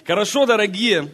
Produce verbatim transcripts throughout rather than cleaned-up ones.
Хорошо, дорогие.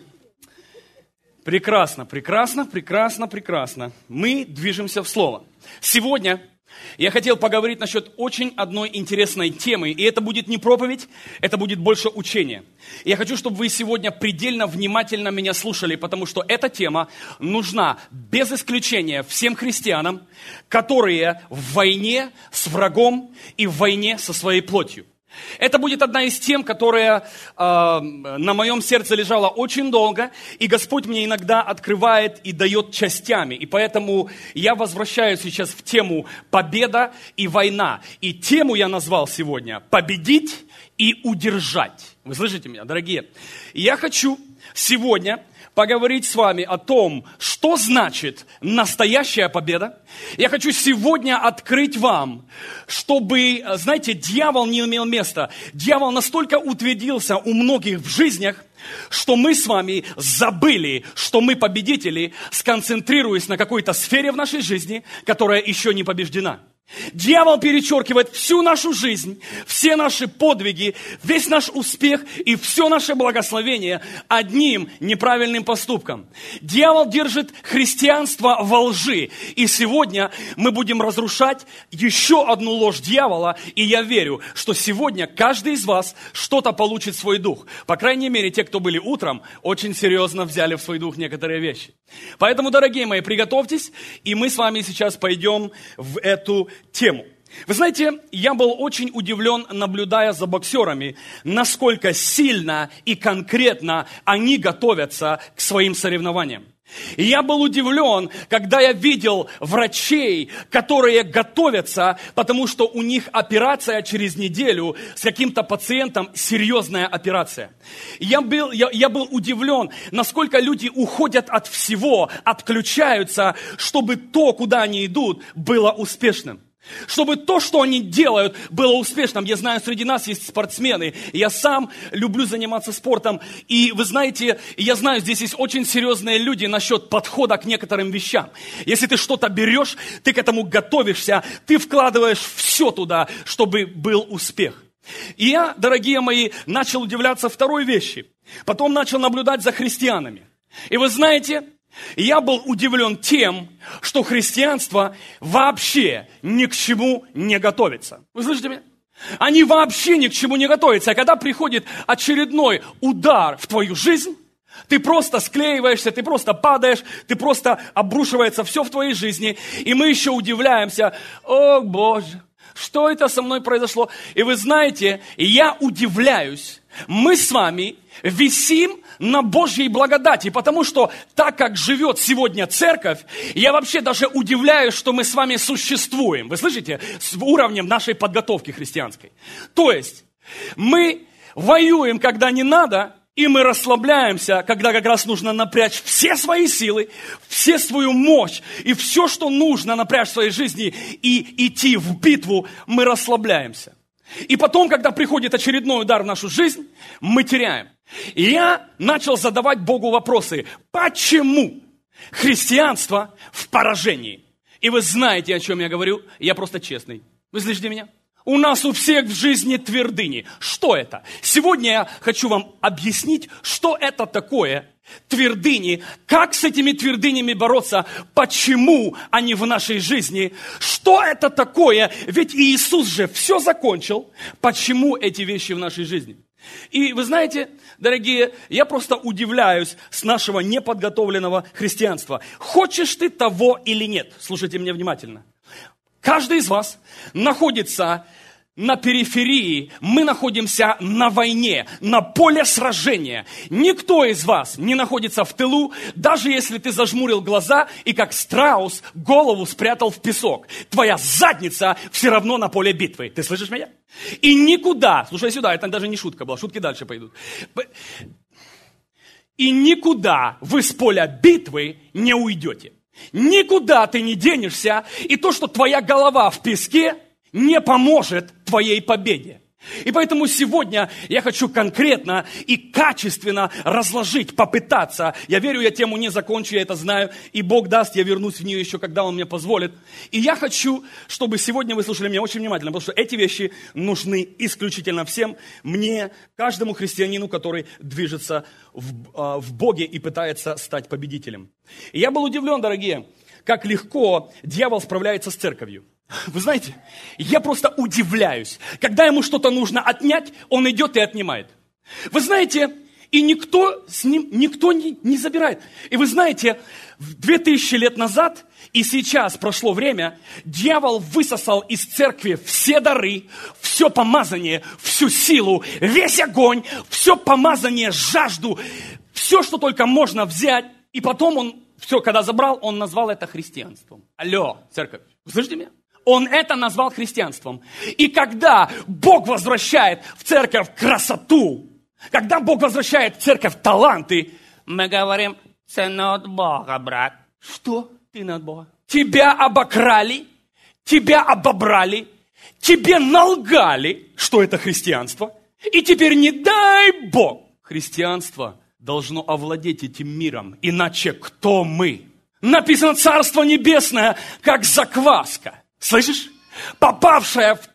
Прекрасно, прекрасно, прекрасно, прекрасно. Мы движемся в Слово. Сегодня я хотел поговорить насчет очень одной интересной темы. И это будет не проповедь, это будет больше учение. Я хочу, чтобы вы сегодня предельно внимательно меня слушали, потому что эта тема нужна без исключения всем христианам, которые в войне с врагом и в войне со своей плотью. Это будет одна из тем, которая э, на моем сердце лежала очень долго, и Господь мне иногда открывает и дает частями. И поэтому я возвращаюсь сейчас в тему «Победа и война». И тему я назвал сегодня «Победить и удержать». Вы слышите меня, дорогие? И я хочу сегодня поговорить с вами о том, что значит настоящая победа. Я хочу сегодня открыть вам, чтобы, знаете, дьявол не имел места. Дьявол настолько утвердился у многих в жизнях, что мы с вами забыли, что мы победители, сконцентрируясь на какой-то сфере в нашей жизни, которая еще не побеждена. Дьявол перечеркивает всю нашу жизнь, все наши подвиги, весь наш успех и все наше благословение одним неправильным поступком. Дьявол держит христианство во лжи. И сегодня мы будем разрушать еще одну ложь дьявола. И я верю, что сегодня каждый из вас что-то получит в свой дух. По крайней мере, те, кто были утром, очень серьезно взяли в свой дух некоторые вещи. Поэтому, дорогие мои, приготовьтесь, и мы с вами сейчас пойдем в эту тему. Вы знаете, я был очень удивлен, наблюдая за боксерами, насколько сильно и конкретно они готовятся к своим соревнованиям. И я был удивлен, когда я видел врачей, которые готовятся, потому что у них операция через неделю с каким-то пациентом, серьезная операция. Я был, я, я был удивлен, насколько люди уходят от всего, отключаются, чтобы то, куда они идут, было успешным. Чтобы то, что они делают, было успешным. Я знаю, среди нас есть спортсмены. Я сам люблю заниматься спортом. И вы знаете, я знаю, здесь есть очень серьезные люди насчет подхода к некоторым вещам. Если ты что-то берешь, ты к этому готовишься, ты вкладываешь все туда, чтобы был успех. И я, дорогие мои, начал удивляться второй вещи. Потом начал наблюдать за христианами. И вы знаете, я был удивлен тем, что христианство вообще ни к чему не готовится. Вы слышите меня? Они вообще ни к чему не готовятся. А когда приходит очередной удар в твою жизнь, ты просто склеиваешься, ты просто падаешь, ты просто обрушивается все в твоей жизни. И мы еще удивляемся: о Боже, что это со мной произошло? И вы знаете, я удивляюсь, мы с вами висим на Божьей благодати, потому что так, как живет сегодня церковь, я вообще даже удивляюсь, что мы с вами существуем. Вы слышите? С уровнем нашей подготовки христианской. То есть, мы воюем, когда не надо, и мы расслабляемся, когда как раз нужно напрячь все свои силы, все свою мощь, и все, что нужно напрячь в своей жизни, и идти в битву, мы расслабляемся. И потом, когда приходит очередной удар в нашу жизнь, мы теряем. И я начал задавать Богу вопросы. Почему христианство в поражении? И вы знаете, о чем я говорю. Я просто честный. Вы слышите меня? У нас у всех в жизни твердыни. Что это? Сегодня я хочу вам объяснить, что это такое твердыни, как с этими твердынями бороться, почему они в нашей жизни, что это такое, ведь Иисус же все закончил, почему эти вещи в нашей жизни. И вы знаете, дорогие, я просто удивляюсь с нашего неподготовленного христианства. Хочешь ты того или нет? Слушайте меня внимательно. Каждый из вас находится на периферии, мы находимся на войне, на поле сражения. Никто из вас не находится в тылу, даже если ты зажмурил глаза и как страус голову спрятал в песок. Твоя задница все равно на поле битвы. Ты слышишь меня? И никуда, слушай сюда, это даже не шутка была, шутки дальше пойдут. И никуда вы с поля битвы не уйдете. Никуда ты не денешься, и то, что твоя голова в песке, не поможет твоей победе. И поэтому сегодня я хочу конкретно и качественно разложить, попытаться. Я верю, я тему не закончу, я это знаю. И Бог даст, я вернусь в нее еще, когда Он мне позволит. И я хочу, чтобы сегодня вы слушали меня очень внимательно, потому что эти вещи нужны исключительно всем. Мне, каждому христианину, который движется в, в Боге и пытается стать победителем. И я был удивлен, дорогие, как легко дьявол справляется с церковью. Вы знаете, я просто удивляюсь. Когда ему что-то нужно отнять, он идет и отнимает. Вы знаете, и никто с ним, никто не, не забирает. И вы знаете, две тысячи лет назад, и сейчас прошло время, дьявол высосал из церкви все дары, все помазание, всю силу, весь огонь, все помазание, жажду, все, что только можно взять. И потом он, все, когда забрал, он назвал это христианством. Алло, церковь, вы слышите меня? Он это назвал христианством. И когда Бог возвращает в церковь красоту, когда Бог возвращает в церковь таланты, мы говорим, это не от Бога, брат. Что? Ты не от Бога. Тебя обокрали, тебя обобрали, тебе налгали, что это христианство. И теперь не дай Бог. Христианство должно овладеть этим миром. Иначе кто мы? Написано, Царство Небесное, как закваска. Слышишь? Попавшая в,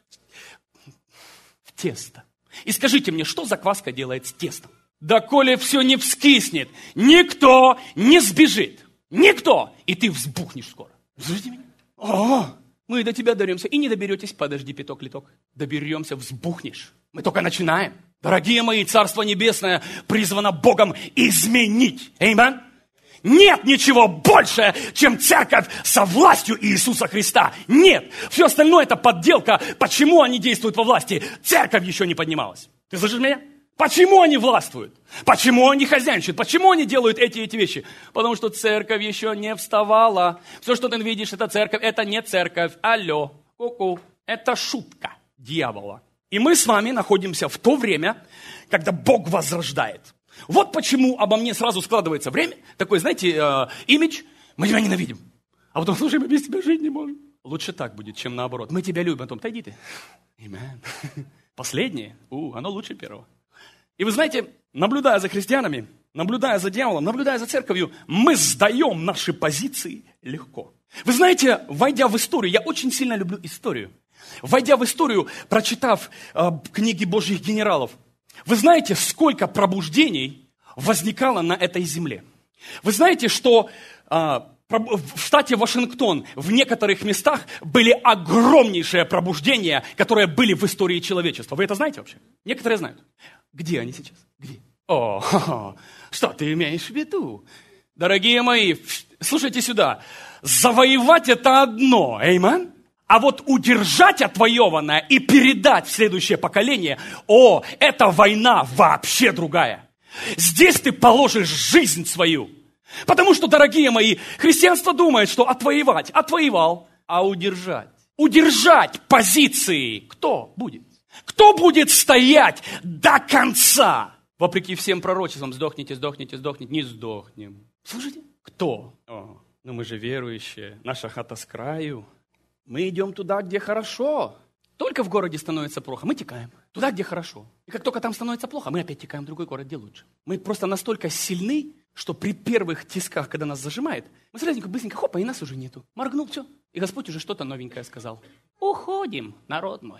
в тесто. И скажите мне, что закваска делает с тестом? Да коли все не вскиснет, никто не сбежит. Никто. И ты взбухнешь скоро. Слышите меня? О, мы до тебя доберемся. И не доберетесь, подожди, пяток-литок. Доберемся, взбухнешь. Мы только начинаем. Дорогие мои, Царство Небесное призвано Богом изменить. Аминь. Нет ничего больше, чем церковь со властью Иисуса Христа. Нет. Все остальное это подделка. Почему они действуют во власти? Церковь еще не поднималась. Ты слышишь меня? Почему они властвуют? Почему они хозяйничают? Почему они делают эти эти вещи? Потому что церковь еще не вставала. Все, что ты видишь, это церковь. Это не церковь. Алло. Ку-ку. Это шутка дьявола. И мы с вами находимся в то время, когда Бог возрождает. Вот почему обо мне сразу складывается время, такой, знаете, э, имидж, мы тебя ненавидим. А потом, слушай, мы без тебя жить не можем. Лучше так будет, чем наоборот. Мы тебя любим, а потом, отойди ты. Амен. Последнее, у, оно лучше первого. И вы знаете, наблюдая за христианами, наблюдая за дьяволом, наблюдая за церковью, мы сдаем наши позиции легко. Вы знаете, войдя в историю, я очень сильно люблю историю. Войдя в историю, прочитав э, книги Божьих генералов, вы знаете, сколько пробуждений возникало на этой земле? Вы знаете, что э, в штате Вашингтон в некоторых местах были огромнейшие пробуждения, которые были в истории человечества. Вы это знаете вообще? Некоторые знают. Где они сейчас? Где? О, ха-ха. Что ты имеешь в виду? Дорогие мои, слушайте сюда. Завоевать это одно, аминь. А вот удержать отвоеванное и передать в следующее поколение, о, это война вообще другая. Здесь ты положишь жизнь свою. Потому что, дорогие мои, христианство думает, что отвоевать, отвоевал, а удержать. Удержать позиции кто будет? Кто будет стоять до конца? Вопреки всем пророчествам, сдохните, сдохните, сдохните, не сдохнем. Слушайте, кто? О, ну мы же верующие, наша хата с краю. Мы идем туда, где хорошо. Только в городе становится плохо, мы текаем. Туда, где хорошо. И как только там становится плохо, мы опять текаем в другой город, где лучше. Мы просто настолько сильны, что при первых тисках, когда нас зажимает, мы сразу быстренько, хопа, и нас уже нету. Моргнул, все. И Господь уже что-то новенькое сказал. Уходим, народ мой.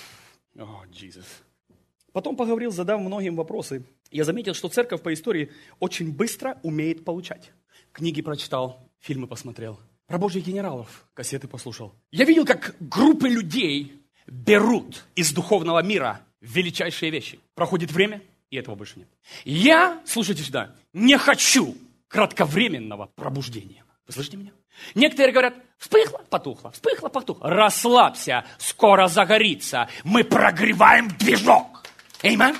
О, Иисус. Потом поговорил, задав многим вопросы. Я заметил, что церковь по истории очень быстро умеет получать. Книги прочитал, фильмы посмотрел. Про Божьих генералов кассеты послушал. Я видел, как группы людей берут из духовного мира величайшие вещи. Проходит время, и этого больше нет. Я, слушайте сюда, не хочу кратковременного пробуждения. Вы слышите меня? Некоторые говорят, вспыхло, потухло, вспыхло, потухло. Расслабься, скоро загорится. Мы прогреваем движок. Аминь.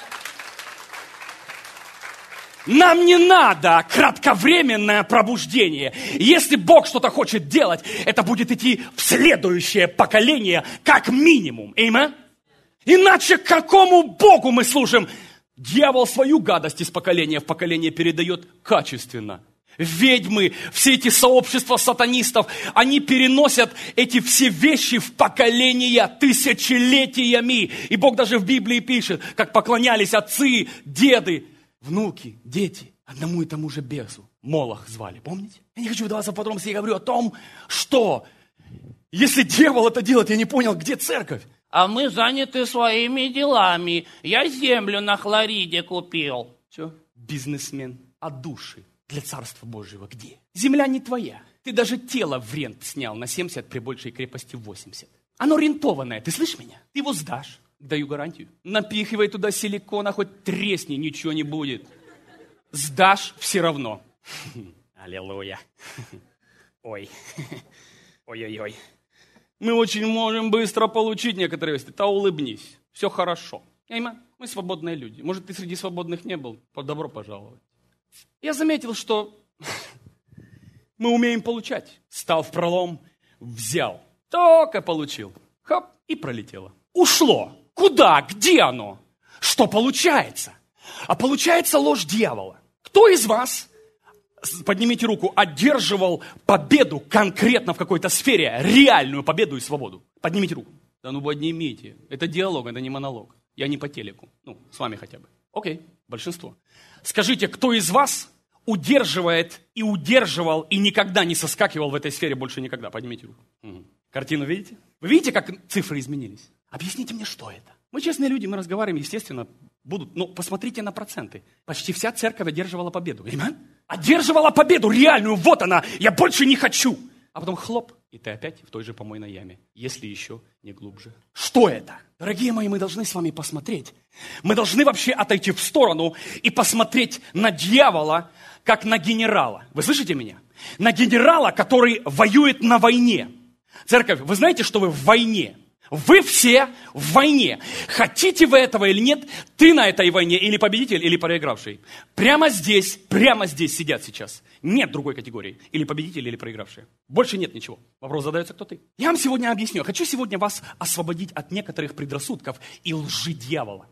Нам не надо кратковременное пробуждение. Если Бог что-то хочет делать, это будет идти в следующее поколение, как минимум. Аминь. Иначе к какому Богу мы служим? Дьявол свою гадость из поколения в поколение передает качественно. ведьмы, все эти сообщества сатанистов, они переносят эти все вещи в поколения тысячелетиями. И Бог даже в Библии пишет, как поклонялись отцы, деды, внуки, дети одному и тому же бесу. Молох звали, помните? Я не хочу вдаваться в подробности, я говорю о том, что если дьявол это делает, я не понял, где церковь. А мы заняты своими делами. Я землю на Хлориде купил. Что? Бизнесмен от души. Для Царства Божьего где? Земля не твоя. Ты даже тело в рент снял на семьдесят при большей крепости восемьдесят. Оно рентованное, ты слышишь меня? Ты его сдашь. Даю гарантию. Напихивай туда силикона, хоть тресни, ничего не будет. Сдашь все равно. Аллилуйя. Ой. Ой-ой-ой. Мы очень можем быстро получить некоторые вещи. Ты улыбнись. Все хорошо. Мы свободные люди. Может, ты среди свободных не был? Добро пожаловать. Я заметил, что мы умеем получать. Стал в пролом, взял. Только получил. Хоп, и пролетело. Ушло. Куда? Где оно? Что получается? А получается ложь дьявола. Кто из вас, поднимите руку, одерживал победу конкретно в какой-то сфере, реальную победу и свободу? Поднимите руку. Да ну поднимите. Это диалог, это не монолог. Я не по телеку. Ну, с вами хотя бы. Окей, большинство. Скажите, кто из вас удерживает и удерживал и никогда не соскакивал в этой сфере больше никогда? Поднимите руку. Угу. Картину видите? Вы видите, как цифры изменились? Объясните мне, что это? Мы честные люди, мы разговариваем, естественно, будут. Но посмотрите на проценты. Почти вся церковь одерживала победу. Amen? Одерживала победу реальную, вот она, я больше не хочу. А потом хлоп, и ты опять в той же помойной яме, если еще не глубже. Что это? Дорогие мои, мы должны с вами посмотреть. Мы должны вообще отойти в сторону и посмотреть на дьявола, как на генерала. Вы слышите меня? На генерала, который воюет на войне. Церковь, вы знаете, что вы в войне? Вы все в войне. Хотите вы этого или нет, ты на этой войне или победитель, или проигравший. Прямо здесь, прямо здесь сидят сейчас. Нет другой категории. Или победитель, или проигравший. Больше нет ничего. Вопрос задается, кто ты. Я вам сегодня объясню. Хочу сегодня вас освободить от некоторых предрассудков и лжи дьявола.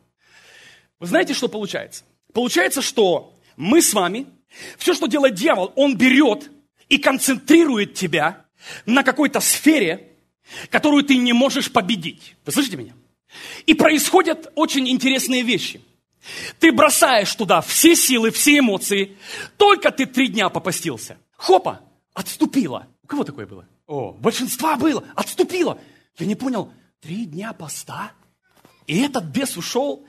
Вы знаете, что получается? Получается, что мы с вами, все, что делает дьявол, он берет и концентрирует тебя на какой-то сфере, которую ты не можешь победить. Вы слышите меня? И происходят очень интересные вещи. Ты бросаешь туда все силы, все эмоции. Только ты три дня попастился. Хопа, отступила. У кого такое было? О, большинства было. Отступила. Я не понял. Три дня поста? И этот бес ушел?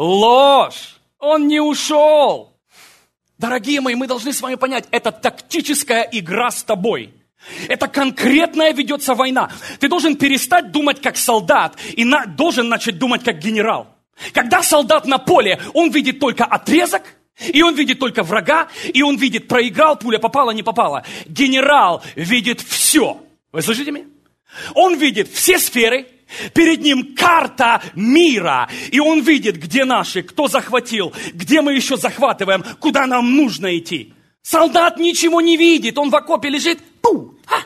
Ложь. Он не ушел. Дорогие мои, мы должны с вами понять, это тактическая игра с тобой. Это конкретная ведется война. Ты должен перестать думать как солдат и на, должен начать думать как генерал. Когда солдат на поле, он видит только отрезок, и он видит только врага, и он видит, проиграл, пуля попала, не попала. Генерал видит все. Вы слышите меня? Он видит все сферы, перед ним карта мира, и он видит, где наши, кто захватил, где мы еще захватываем, куда нам нужно идти. Солдат ничего не видит, он в окопе лежит, пу, а,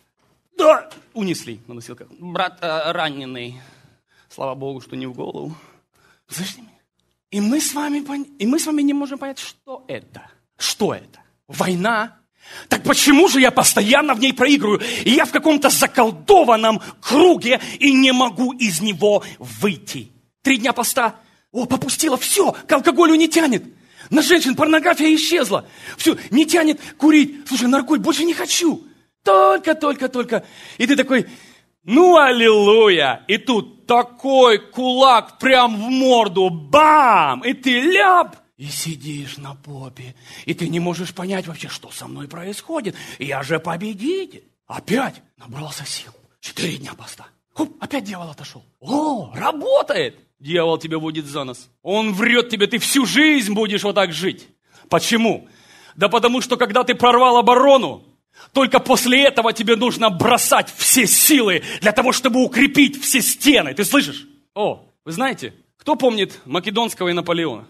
да, унесли на носилках. Брат э, раненый. Слава Богу, что не в голову. Слышите меня? И мы с вами, и мы с вами не можем понять, что это. Что это? Война? Так почему же я постоянно в ней проигрываю? И я в каком-то заколдованном круге и не могу из него выйти. Три дня поста. О, попустила, все, к алкоголю не тянет. На женщин порнография исчезла. Все, не тянет курить. Слушай, наркотик больше не хочу. Только, только, только. И ты такой, ну, аллилуйя. И тут такой кулак прям в морду. Бам! И ты ляп. И сидишь на попе. И ты не можешь понять вообще, что со мной происходит. Я же победитель. Опять набрался сил. Четыре дня поста. Хоп, опять дьявол отошел. О, работает. Дьявол тебя водит за нос. Он врет тебе, ты всю жизнь будешь вот так жить. Почему? Да потому что, когда ты прорвал оборону, только после этого тебе нужно бросать все силы для того, чтобы укрепить все стены. Ты слышишь? О, вы знаете, кто помнит Македонского и Наполеона?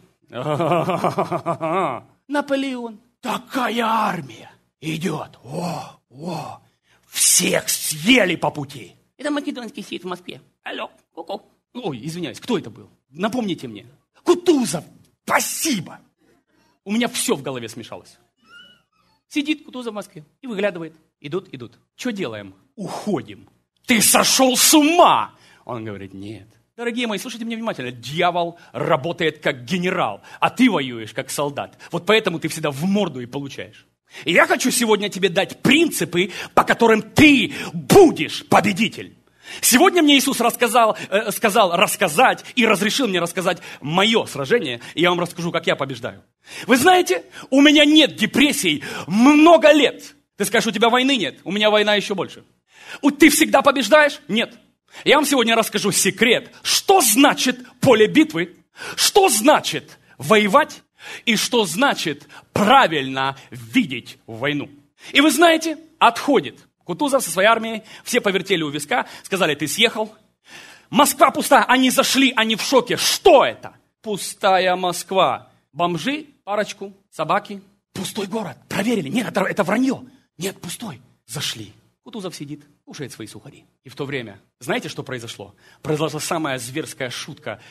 Наполеон. Такая армия идет. О, о, всех съели по пути. Это Македонский сидит в Москве. Алло, ку-ку. Ой, извиняюсь, кто это был? Напомните мне. Кутузов, спасибо. У меня все в голове смешалось. Сидит Кутузов в Москве и выглядывает. Идут, идут. Что делаем? Уходим. Ты сошел с ума! Он говорит, нет. Дорогие мои, слушайте меня внимательно. Дьявол работает как генерал, а ты воюешь как солдат. Вот поэтому ты всегда в морду и получаешь. И я хочу сегодня тебе дать принципы, по которым ты будешь победитель. Сегодня мне Иисус рассказал, э, сказал рассказать и разрешил мне рассказать мое сражение. И я вам расскажу, как я побеждаю. Вы знаете, у меня нет депрессий много лет. Ты скажешь, у тебя войны нет. У меня война еще больше. Ты всегда побеждаешь? Нет. Я вам сегодня расскажу секрет, что значит поле битвы, что значит воевать и что значит правильно видеть войну. И вы знаете, отходит Кутузов со своей армией, все повертели у виска, сказали, ты съехал. Москва пустая, они зашли, они в шоке. Что это? Пустая Москва. Бомжи, парочку, собаки. Пустой город. Проверили. Нет, это, это вранье. Нет, пустой. Зашли. Кутузов сидит, кушает свои сухари. И в то время, знаете, что произошло? Произошла самая зверская шутка.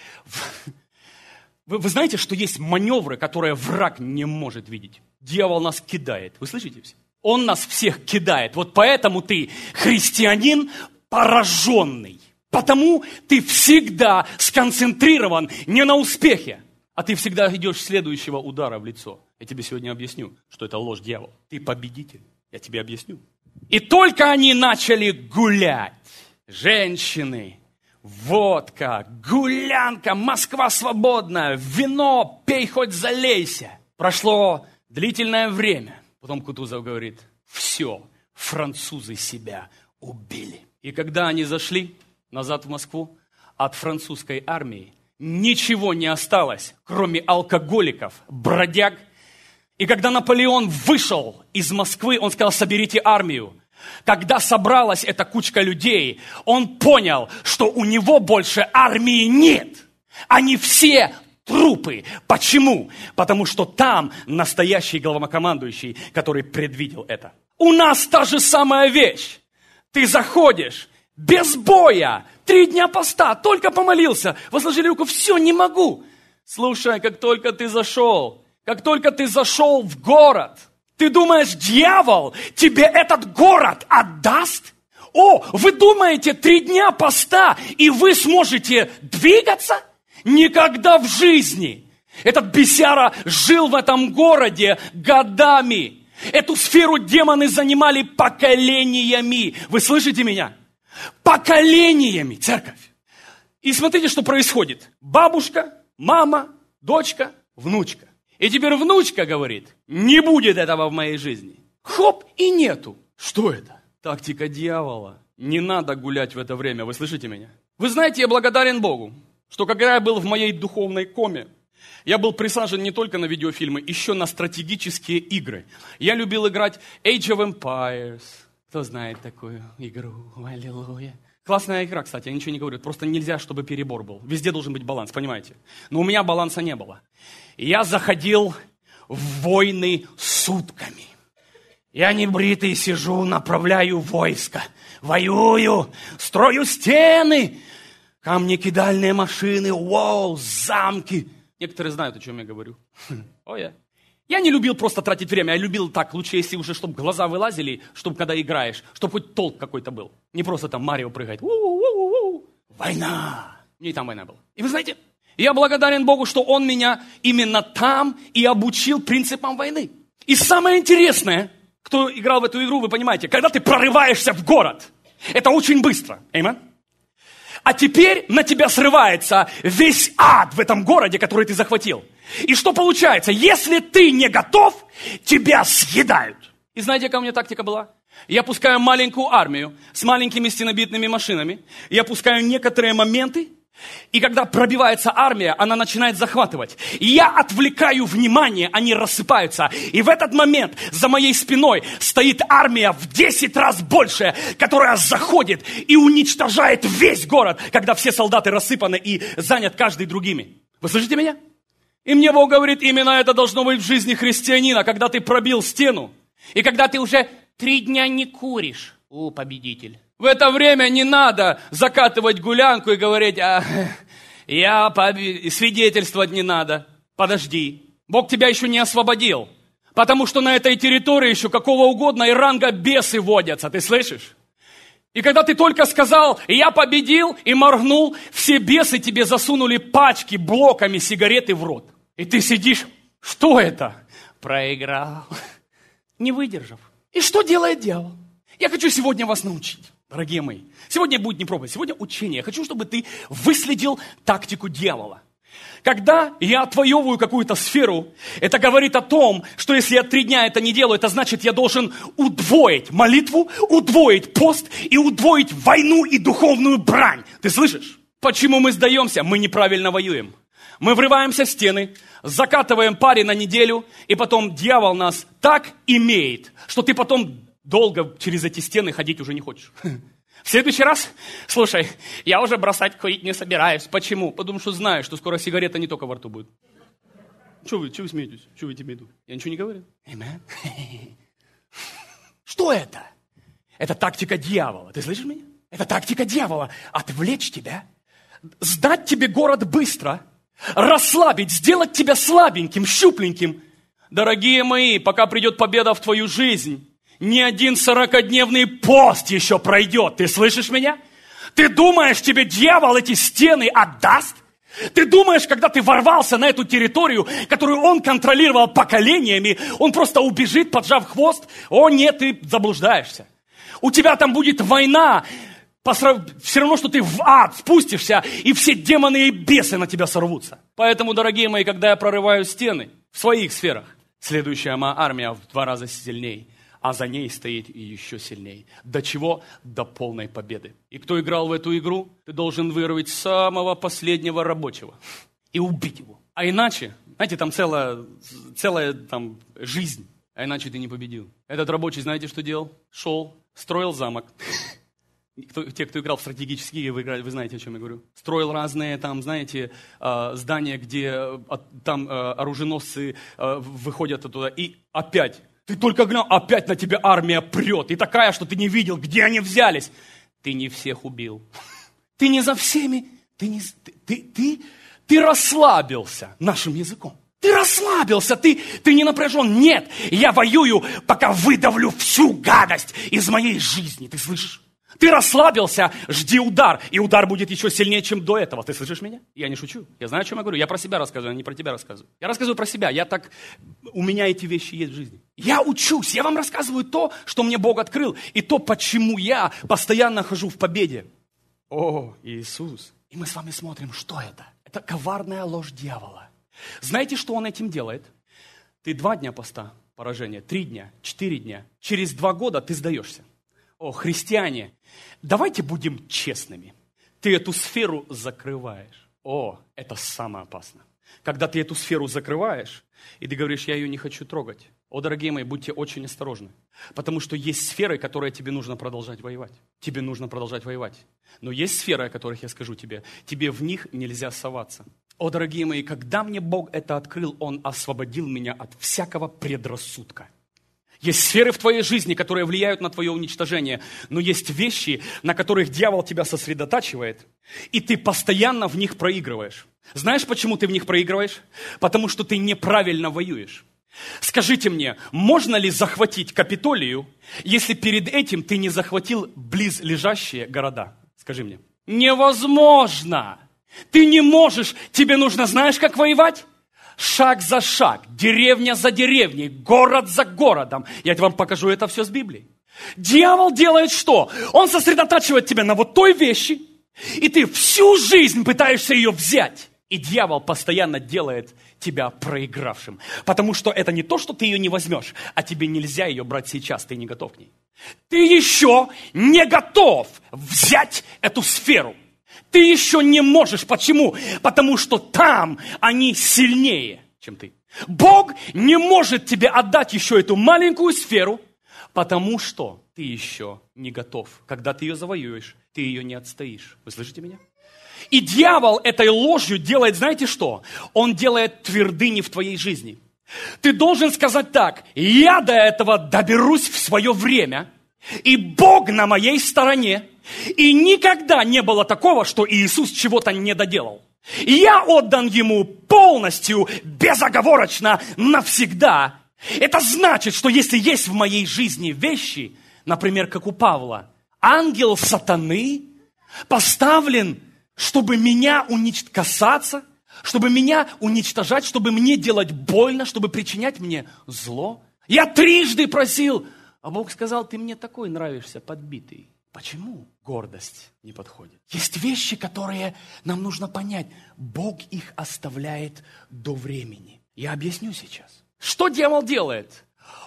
Вы, вы знаете, что есть маневры, которые враг не может видеть? Дьявол нас кидает. Вы слышите все? Он нас всех кидает. Вот поэтому ты христианин пораженный. Потому ты всегда сконцентрирован не на успехе, а ты всегда идешь следующего удара в лицо. Я тебе сегодня объясню, что это ложь дьявола. Ты победитель. Я тебе объясню. И только они начали гулять. Женщины, водка, гулянка, Москва свободная, вино, пей хоть залейся. Прошло длительное время. Потом Кутузов говорит, все, французы себя убили. И когда они зашли назад в Москву, от французской армии ничего не осталось, кроме алкоголиков, бродяг. И когда Наполеон вышел из Москвы, он сказал, соберите армию. Когда собралась эта кучка людей, он понял, что у него больше армии нет. Они все трупы. Почему? Потому что там настоящий главнокомандующий, который предвидел это. У нас та же самая вещь. Ты заходишь без боя, три дня поста, только помолился, возложили руку, все, не могу. Слушай, как только ты зашел, как только ты зашел в город, ты думаешь, дьявол тебе этот город отдаст? О, вы думаете, три дня поста, и вы сможете двигаться? Никогда в жизни. Этот бесяра жил в этом городе годами. Эту сферу демоны занимали поколениями. Вы слышите меня? Поколениями, церковь. И смотрите, что происходит. Бабушка, мама, дочка, внучка. И теперь внучка говорит, не будет этого в моей жизни. Хоп, и нету. Что это? Тактика дьявола. Не надо гулять в это время, вы слышите меня? Вы знаете, я благодарен Богу, что когда я был в моей духовной коме, я был присажен не только на видеофильмы, еще на стратегические игры. Я любил играть Age of Empires. Кто знает такую игру? Аллилуйя. Классная игра, кстати, я ничего не говорю. Просто нельзя, чтобы перебор был. Везде должен быть баланс, понимаете? Но у меня баланса не было. Я заходил в войны сутками. Я небритый сижу, направляю войско. Воюю, строю стены. Камни, кидальные машины, вау, замки. Некоторые знают, о чем я говорю. О, я. Я не любил просто тратить время, я любил так, лучше, если уже, чтобы глаза вылазили, чтобы когда играешь, чтобы хоть толк какой-то был. Не просто там Марио прыгает. У-у-у-у-у. Война. Мне и там война была. И вы знаете, я благодарен Богу, что Он меня именно там и обучил принципам войны. И самое интересное, кто играл в эту игру, вы понимаете, когда ты прорываешься в город, это очень быстро. Аминь. А теперь на тебя срывается весь ад в этом городе, который ты захватил. И что получается? Если ты не готов, тебя съедают. И знаете, какая у меня тактика была? Я пускаю маленькую армию с маленькими стенобитными машинами. Я пускаю некоторые моменты. И когда пробивается армия, она начинает захватывать. И я отвлекаю внимание, они рассыпаются. И в этот момент за моей спиной стоит армия в десять раз больше, которая заходит и уничтожает весь город, когда все солдаты рассыпаны и занят каждый другими. Вы слышите меня? И мне Бог говорит, именно это должно быть в жизни христианина, когда ты пробил стену. И когда ты уже три дня не куришь. О, победитель. В это время не надо закатывать гулянку и говорить, а, я побед... свидетельствовать не надо. Подожди, Бог тебя еще не освободил. Потому что на этой территории еще какого угодно и ранга бесы водятся, ты слышишь? И когда ты только сказал, я победил, и моргнул, все бесы тебе засунули пачки блоками сигареты в рот. И ты сидишь, что это? Проиграл, не выдержав. И что делает дьявол? Я хочу сегодня вас научить, дорогие мои. Сегодня будет не проповедь, сегодня учение. Я хочу, чтобы ты выследил тактику дьявола. Когда я отвоевываю какую-то сферу, это говорит о том, что если я три дня это не делаю, это значит, я должен удвоить молитву, удвоить пост и удвоить войну и духовную брань. Ты слышишь? Почему мы сдаемся? Мы неправильно воюем. Мы врываемся в стены, закатываем пари на неделю, и потом дьявол нас так имеет, что ты потом долго через эти стены ходить уже не хочешь. В следующий раз, слушай, я уже бросать курить не собираюсь. Почему? Потому что знаю, что скоро сигарета не только во рту будет. Что вы, что вы смеетесь? Что вы тебе идут? Я ничего не говорю. Amen. Что это? Это тактика дьявола. Ты слышишь меня? Это тактика дьявола. Отвлечь тебя, сдать тебе город быстро, расслабить, сделать тебя слабеньким, щупленьким. Дорогие мои, пока придет победа в твою жизнь, ни один сорокадневный пост еще пройдет. Ты слышишь меня? Ты думаешь, тебе дьявол эти стены отдаст? Ты думаешь, когда ты ворвался на эту территорию, которую он контролировал поколениями, он просто убежит, поджав хвост? О, нет, ты заблуждаешься. У тебя там будет война. Все равно, что ты в ад спустишься, и все демоны и бесы на тебя сорвутся. Поэтому, дорогие мои, когда я прорываю стены в своих сферах, следующая моя армия в два раза сильнее. А за ней стоит и еще сильнее. До чего? До полной победы. И кто играл в эту игру, ты должен вырвать самого последнего рабочего и убить его. А иначе, знаете, там целая, целая там, жизнь, а иначе ты не победил. Этот рабочий, знаете, что делал? Шел, строил замок. Кто, те, кто играл в стратегические игры, вы, вы знаете, о чем я говорю. Строил разные, там, знаете, здания, где там оруженосцы выходят оттуда. И опять... Ты только глянь, опять на тебя армия прет. И такая, что ты не видел, где они взялись. Ты не всех убил. Ты не за всеми. Ты, не, ты, ты, ты, ты расслабился нашим языком. Ты расслабился, ты, ты не напряжен. Нет, я воюю, пока выдавлю всю гадость из моей жизни. Ты слышишь? Ты расслабился, жди удар. И удар будет еще сильнее, чем до этого. Ты слышишь меня? Я не шучу. Я знаю, о чем я говорю. Я про себя рассказываю, а не про тебя рассказываю. Я рассказываю про себя. Я так... У меня эти вещи есть в жизни. Я учусь. Я вам рассказываю то, что мне Бог открыл. И то, почему я постоянно хожу в победе. О, Иисус. И мы с вами смотрим, что это. Это коварная ложь дьявола. Знаете, что он этим делает? Ты два дня поста поражения, три дня, четыре дня. Через два года ты сдаешься. О, христиане, давайте будем честными. Ты эту сферу закрываешь. О, это самое опасное. Когда ты эту сферу закрываешь, и ты говоришь, я ее не хочу трогать. О, дорогие мои, будьте очень осторожны. Потому что есть сферы, которые тебе нужно продолжать воевать. Тебе нужно продолжать воевать. Но есть сферы, о которых я скажу тебе, тебе в них нельзя соваться. О, дорогие мои, когда мне Бог это открыл, Он освободил меня от всякого предрассудка. Есть сферы в твоей жизни, которые влияют на твое уничтожение, но есть вещи, на которых дьявол тебя сосредотачивает, и ты постоянно в них проигрываешь. Знаешь, почему ты в них проигрываешь? Потому что ты неправильно воюешь. Скажите мне, можно ли захватить Капитолию, если перед этим ты не захватил близлежащие города? Скажи мне. Невозможно! Ты не можешь, тебе нужно, знаешь, как воевать? Шаг за шаг, деревня за деревней, город за городом. Я вам покажу это все с Библии. Дьявол делает что? Он сосредотачивает тебя на вот той вещи, и ты всю жизнь пытаешься ее взять. И дьявол постоянно делает тебя проигравшим. Потому что это не то, что ты ее не возьмешь, а тебе нельзя ее брать сейчас, ты не готов к ней. Ты еще не готов взять эту сферу. Ты еще не можешь. Почему? Потому что там они сильнее, чем ты. Бог не может тебе отдать еще эту маленькую сферу, потому что ты еще не готов. Когда ты ее завоюешь, ты ее не отстоишь. Вы слышите меня? И дьявол этой ложью делает, знаете что? Он делает твердыни в твоей жизни. Ты должен сказать так: я до этого доберусь в свое время, и Бог на моей стороне. И никогда не было такого, что Иисус чего-то не доделал. Я отдан Ему полностью, безоговорочно, навсегда. Это значит, что если есть в моей жизни вещи, например, как у Павла, ангел сатаны поставлен, чтобы меня уничтожать, касаться, чтобы меня уничтожать, чтобы мне делать больно, чтобы причинять мне зло. Я трижды просил, а Бог сказал, ты мне такой нравишься, подбитый. Почему гордость не подходит? Есть вещи, которые нам нужно понять. Бог их оставляет до времени. Я объясню сейчас. Что дьявол делает?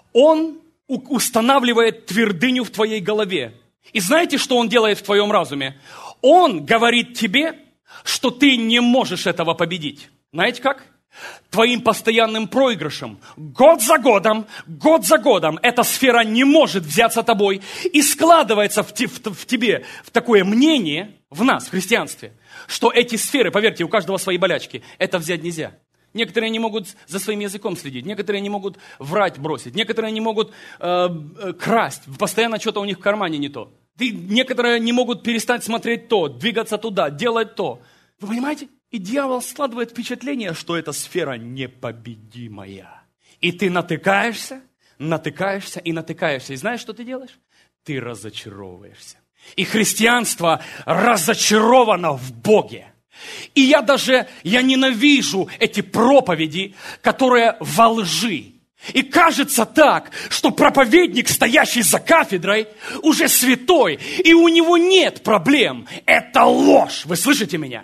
Он устанавливает твердыню в твоей голове. И знаете, что он делает в твоем разуме? Он говорит тебе, что ты не можешь этого победить. Знаете как? Твоим постоянным проигрышем. Год за годом, год за годом эта сфера не может взяться тобой. И складывается в, те, в, в тебе в такое мнение, в нас, в христианстве, что эти сферы, поверьте, у каждого свои болячки, это взять нельзя. Некоторые не могут за своим языком следить, некоторые не могут врать бросить, некоторые не могут э, э, красть, постоянно что-то у них в кармане не то. Ты, некоторые не могут перестать смотреть то, двигаться туда, делать то. Вы понимаете? И дьявол складывает впечатление, что эта сфера непобедимая. И ты натыкаешься, натыкаешься и натыкаешься. И знаешь, что ты делаешь? Ты разочаровываешься. И христианство разочаровано в Боге. И я даже, я ненавижу эти проповеди, которые во лжи. И кажется так, что проповедник, стоящий за кафедрой, уже святой, и у него нет проблем. Это ложь. Вы слышите меня?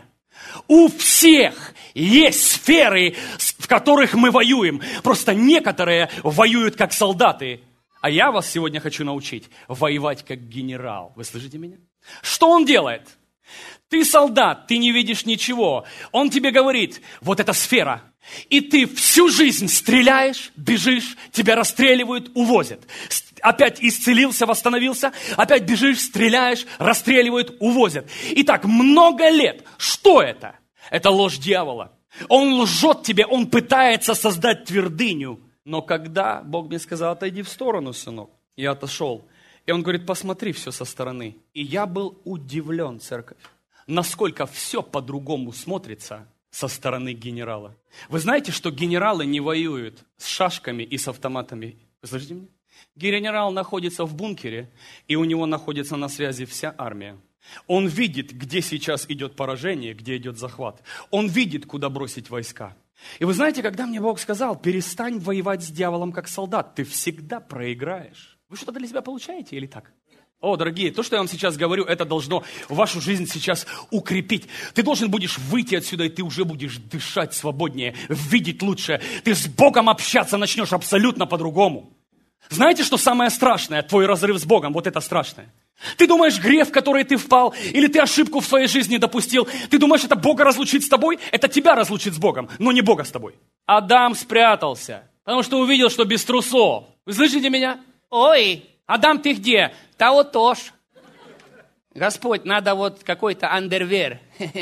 У всех есть сферы, в которых мы воюем. Просто некоторые воюют как солдаты. А я вас сегодня хочу научить воевать как генерал. Вы слышите меня? Что он делает? Ты солдат, ты не видишь ничего. Он тебе говорит, вот эта сфера. И ты всю жизнь стреляешь, бежишь, тебя расстреливают, увозят. Опять исцелился, восстановился, опять бежишь, стреляешь, расстреливают, увозят. И так много лет. Что это? Это ложь дьявола. Он лжет тебе, он пытается создать твердыню. Но когда Бог мне сказал, отойди в сторону, сынок, я отошел. И он говорит, посмотри все со стороны. И я был удивлен, церковь, насколько все по-другому смотрится со стороны генерала. Вы знаете, что генералы не воюют с шашками и с автоматами? Вы слышите меня? Генерал находится в бункере, и у него находится на связи вся армия. Он видит, где сейчас идет поражение, где идет захват. Он видит, куда бросить войска. И вы знаете, когда мне Бог сказал, перестань воевать с дьяволом как солдат, ты всегда проиграешь. Вы что-то для себя получаете или так? О, дорогие, то, что я вам сейчас говорю, это должно вашу жизнь сейчас укрепить. Ты должен будешь выйти отсюда, и ты уже будешь дышать свободнее, видеть лучше. Ты с Богом общаться начнешь абсолютно по-другому. Знаете, что самое страшное? Твой разрыв с Богом, вот это страшное. Ты думаешь, грех, в который ты впал, или ты ошибку в своей жизни допустил, ты думаешь, это Бога разлучит с тобой? Это тебя разлучит с Богом, но не Бога с тобой. Адам спрятался, потому что увидел, что без трусов. Вы слышите меня? Ой, Адам, ты где? да вот тоже. Господь, надо вот какой-то андервер.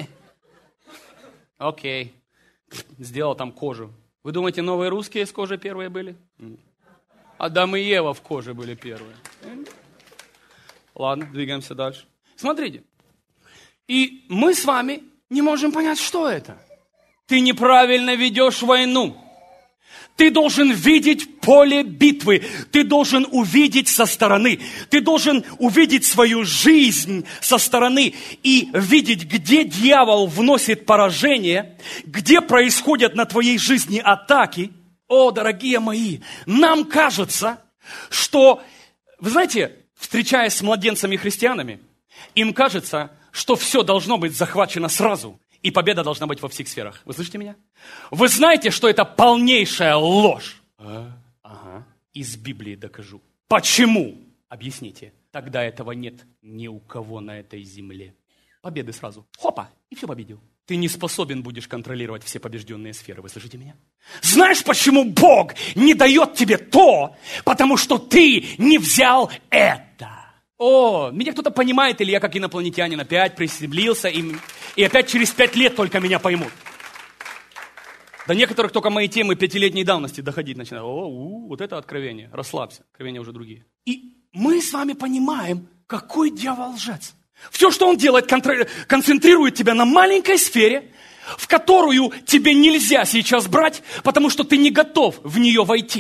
Окей. Сделал там кожу. Вы думаете, новые русские с кожей первые были? Адам и Ева в коже были первые. Ладно, двигаемся дальше. Смотрите. И мы с вами не можем понять, что это. Ты неправильно ведешь войну. Ты должен видеть поле битвы. Ты должен увидеть со стороны. Ты должен увидеть свою жизнь со стороны и видеть, где дьявол вносит поражение, где происходят на твоей жизни атаки. О, дорогие мои, нам кажется, что, вы знаете, встречаясь с младенцами-христианами, им кажется, что все должно быть захвачено сразу. И победа должна быть во всех сферах. Вы слышите меня? Вы знаете, что это полнейшая ложь? А? Ага. Из Библии докажу. Почему? Объясните. Тогда этого нет ни у кого на этой земле. Победы сразу. Хопа, и все победил. Ты не способен будешь контролировать все побежденные сферы. Вы слышите меня? Знаешь, почему Бог не дает тебе то? Потому что ты не взял это. О, меня кто-то понимает, или я как инопланетянин опять приземлился, и, и опять через пять лет только меня поймут. До некоторых только мои темы пятилетней давности доходить начинают. О, у, вот это откровение. Расслабься, откровения уже другие. И мы с вами понимаем, какой дьявол лжец. Все, что он делает, концентрирует тебя на маленькой сфере, в которую тебе нельзя сейчас брать, потому что ты не готов в нее войти.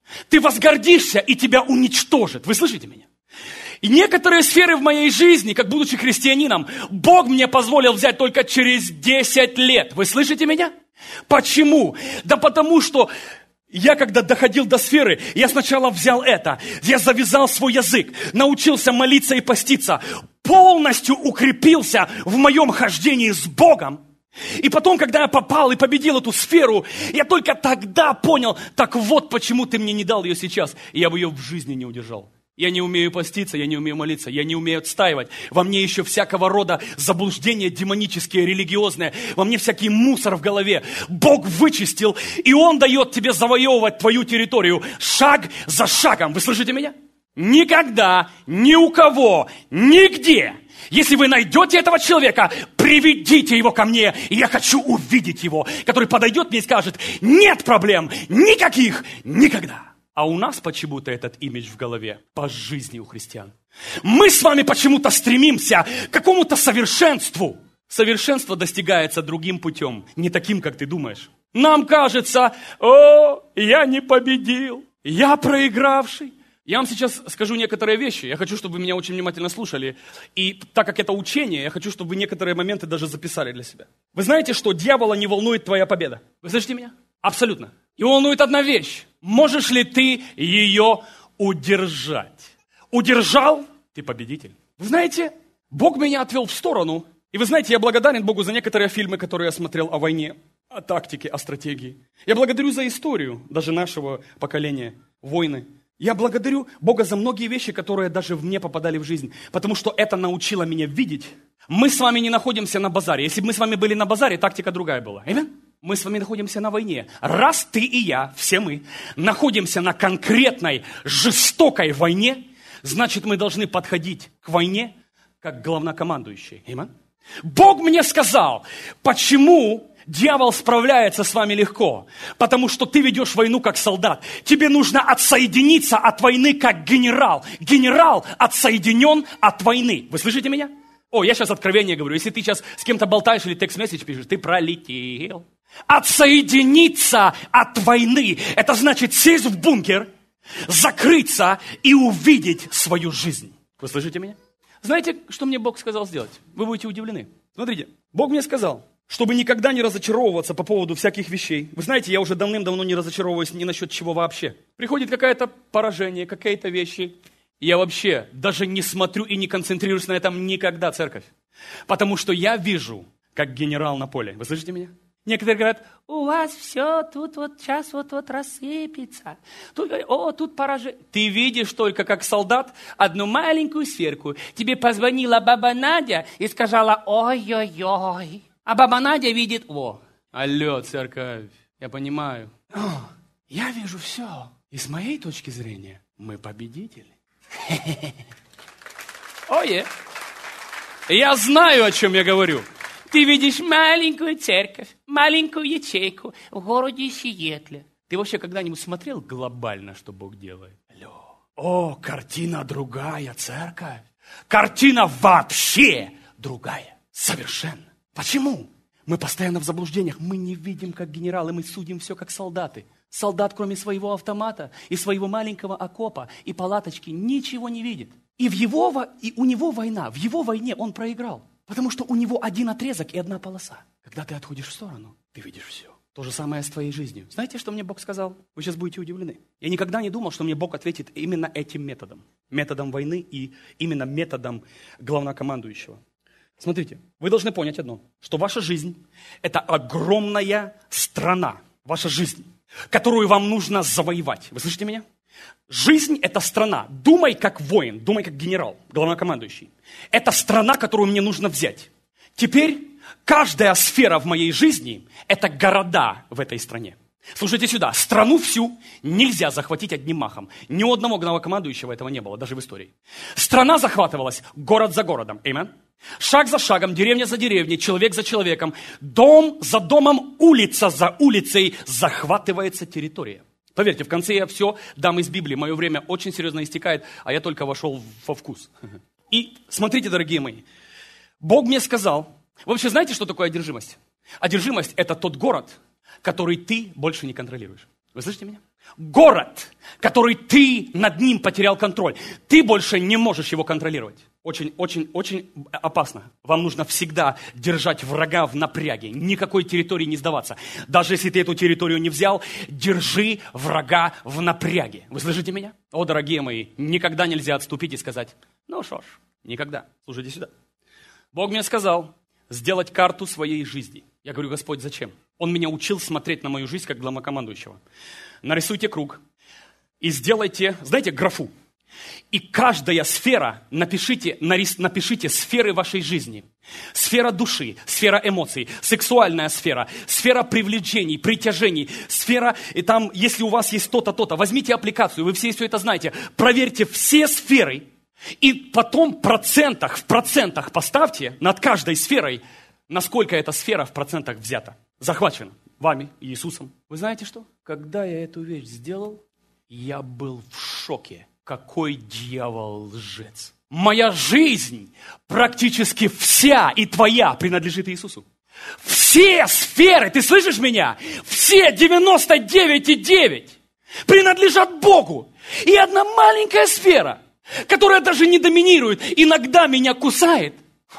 Ты возгордишься, и тебя уничтожит. Вы слышите меня? И некоторые сферы в моей жизни, как будучи христианином, Бог мне позволил взять только через десять лет. Вы слышите меня? Почему? Да потому что я, когда доходил до сферы, я сначала взял это. Я завязал свой язык, научился молиться и поститься, полностью укрепился в моем хождении с Богом. И потом, когда я попал и победил эту сферу, я только тогда понял, так вот почему ты мне не дал ее сейчас. И я бы ее в жизни не удержал. Я не умею поститься, я не умею молиться, я не умею отстаивать. Во мне еще всякого рода заблуждения демонические, религиозные. Во мне всякий мусор в голове. Бог вычистил, и Он дает тебе завоевывать твою территорию шаг за шагом. Вы слышите меня? Никогда, ни у кого, нигде. Если вы найдете этого человека, приведите его ко мне, и я хочу увидеть его, который подойдет мне и скажет: нет проблем, никаких, никогда. А у нас почему-то этот имидж в голове по жизни у христиан. Мы с вами почему-то стремимся к какому-то совершенству. Совершенство достигается другим путем, не таким, как ты думаешь. Нам кажется: о, я не победил, я проигравший. Я вам сейчас скажу некоторые вещи. Я хочу, чтобы вы меня очень внимательно слушали. И так как это учение, я хочу, чтобы вы некоторые моменты даже записали для себя. Вы знаете, что дьявола не волнует твоя победа? Вы слышите меня? Абсолютно. Его волнует одна вещь. Можешь ли ты ее удержать? Удержал — ты победитель. Вы знаете, Бог меня отвел в сторону. И вы знаете, я благодарен Богу за некоторые фильмы, которые я смотрел о войне, о тактике, о стратегии. Я благодарю за историю даже нашего поколения, войны. Я благодарю Бога за многие вещи, которые даже в мне попадали в жизнь, потому что это научило меня видеть. Мы с вами не находимся на базаре. Если бы мы с вами были на базаре, тактика другая была. Аминь? Мы с вами находимся на войне. Раз ты и я, все мы, находимся на конкретной, жестокой войне, значит, мы должны подходить к войне как главнокомандующий. Аминь? Бог мне сказал, почему дьявол справляется с вами легко. Потому что ты ведешь войну как солдат. Тебе нужно отсоединиться от войны как генерал. Генерал отсоединен от войны. Вы слышите меня? О, я сейчас откровение говорю. Если ты сейчас с кем-то болтаешь или текст-месседж пишешь, ты пролетел. Отсоединиться от войны. Это значит сесть в бункер, закрыться и увидеть свою жизнь. Вы слышите меня? Знаете, что мне Бог сказал сделать? Вы будете удивлены. Смотрите, Бог мне сказал, чтобы никогда не разочаровываться по поводу всяких вещей. Вы знаете, я уже давным-давно не разочаровываюсь ни насчет чего вообще. Приходит какое-то поражение, какие-то вещи. Я вообще даже не смотрю и не концентрируюсь на этом никогда, церковь. Потому что я вижу, как генерал на поле. Вы слышите меня? Некоторые говорят, у вас все тут вот сейчас вот-вот рассыпется. Тут, о, тут поражение. Ты видишь только, как солдат, одну маленькую сферку. Тебе позвонила баба Надя и сказала, ой-ой-ой. А баба Надя видит, о, алло, церковь, я понимаю. О, я вижу все. И с моей точки зрения мы победители. Ой, я знаю, о чем я говорю. Ты видишь маленькую церковь, маленькую ячейку в городе Сиэтле. Ты вообще когда-нибудь смотрел глобально, что Бог делает? Алло. О, картина другая, церковь. Картина вообще другая. Совершенно. Почему? Мы постоянно в заблуждениях. Мы не видим, как генералы, мы судим все, как солдаты. Солдат, кроме своего автомата и своего маленького окопа и палаточки, ничего не видит. И, в его, и у него война, в его войне он проиграл. Потому что у него один отрезок и одна полоса. Когда ты отходишь в сторону, ты видишь все. То же самое с твоей жизнью. Знаете, что мне Бог сказал? Вы сейчас будете удивлены. Я никогда не думал, что мне Бог ответит именно этим методом. Методом войны и именно методом главнокомандующего. Смотрите, вы должны понять одно, что ваша жизнь – это огромная страна, ваша жизнь, которую вам нужно завоевать. Вы слышите меня? Жизнь – это страна. Думай как воин, думай как генерал, главнокомандующий. Это страна, которую мне нужно взять. Теперь каждая сфера в моей жизни – это города в этой стране. Слушайте сюда, страну всю нельзя захватить одним махом. Ни у одного главнокомандующего этого не было, даже в истории. Страна захватывалась город за городом. Аминь. Шаг за шагом, деревня за деревней, человек за человеком, дом за домом, улица за улицей захватывается территория. Поверьте, в конце я все дам из Библии. Мое время очень серьезно истекает, а я только вошел во вкус. И смотрите, дорогие мои, Бог мне сказал, вы вообще знаете, что такое одержимость? Одержимость – это тот город, который ты больше не контролируешь. Вы слышите меня? Город, который ты над ним потерял контроль. Ты больше не можешь его контролировать. Очень, очень, очень опасно. Вам нужно всегда держать врага в напряге. Никакой территории не сдаваться. Даже если ты эту территорию не взял, держи врага в напряге. Вы слышите меня? О, дорогие мои, никогда нельзя отступить и сказать, ну что ж, никогда. Слушайте сюда. Бог мне сказал сделать карту своей жизни. Я говорю, Господь, зачем? Он меня учил смотреть на мою жизнь как главнокомандующего. Нарисуйте круг и сделайте, знаете, графу. И каждая сфера, напишите, нарис, напишите сферы вашей жизни. Сфера души, сфера эмоций, сексуальная сфера, сфера привлечений, притяжений, сфера, и там, если у вас есть то-то, то-то, возьмите аппликацию, вы все все это знаете, проверьте все сферы, и потом в процентах, в процентах поставьте над каждой сферой, насколько эта сфера в процентах взята, захвачена вами, Иисусом. Вы знаете что? Когда я эту вещь сделал, я был в шоке. Какой дьявол лжец. Моя жизнь практически вся и твоя принадлежит Иисусу. Все сферы, ты слышишь меня? Все девяносто девять и девять принадлежат Богу. И одна маленькая сфера, которая даже не доминирует, иногда меня кусает.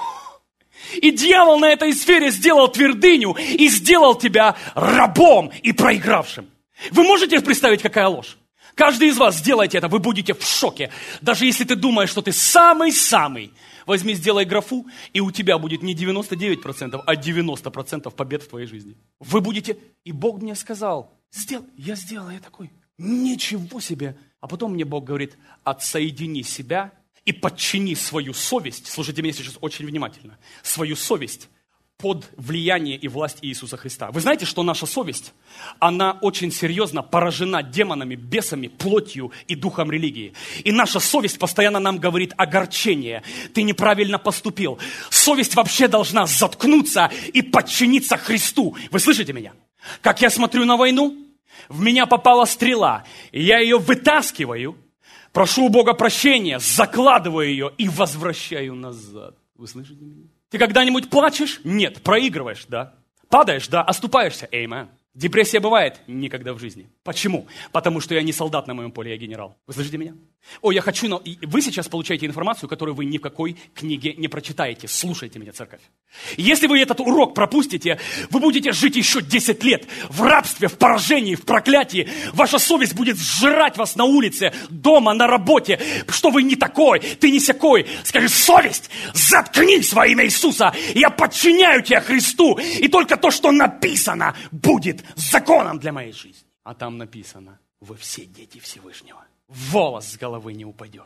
И дьявол на этой сфере сделал твердыню и сделал тебя рабом и проигравшим. Вы можете представить, какая ложь? Каждый из вас сделайте это, вы будете в шоке. Даже если ты думаешь, что ты самый-самый, возьми, сделай графу, и у тебя будет не девяносто девять процентов, а девяносто процентов побед в твоей жизни. Вы будете, и Бог мне сказал, сделай, я сделал, я такой, ничего себе. А потом мне Бог говорит, отсоедини себя и подчини свою совесть, слушайте меня сейчас очень внимательно, свою совесть под влияние и власть Иисуса Христа. Вы знаете, что наша совесть, она очень серьезно поражена демонами, бесами, плотью и духом религии. И наша совесть постоянно нам говорит огорчение. Ты неправильно поступил. Совесть вообще должна заткнуться и подчиниться Христу. Вы слышите меня? Как я смотрю на войну, в меня попала стрела, и я ее вытаскиваю, прошу у Бога прощения, закладываю ее и возвращаю назад. Вы слышите меня? Ты когда-нибудь плачешь? Нет. Проигрываешь? Да. Падаешь? Да. Оступаешься? Эймен. Депрессия бывает? Никогда в жизни. Почему? Потому что я не солдат на моем поле, я генерал. Вы слышите меня? О, я хочу... Но... Вы сейчас получаете информацию, которую вы ни в какой книге не прочитаете. Слушайте меня, церковь. Если вы этот урок пропустите, вы будете жить еще десять лет в рабстве, в поражении, в проклятии. Ваша совесть будет сжирать вас на улице, дома, на работе. Что вы не такой, ты не сякой. Скажи, совесть, заткнись во имя Иисуса. Я подчиняю тебя Христу. И только то, что написано, будет законом для моей жизни. А там написано, вы все дети Всевышнего. Волос с головы не упадет.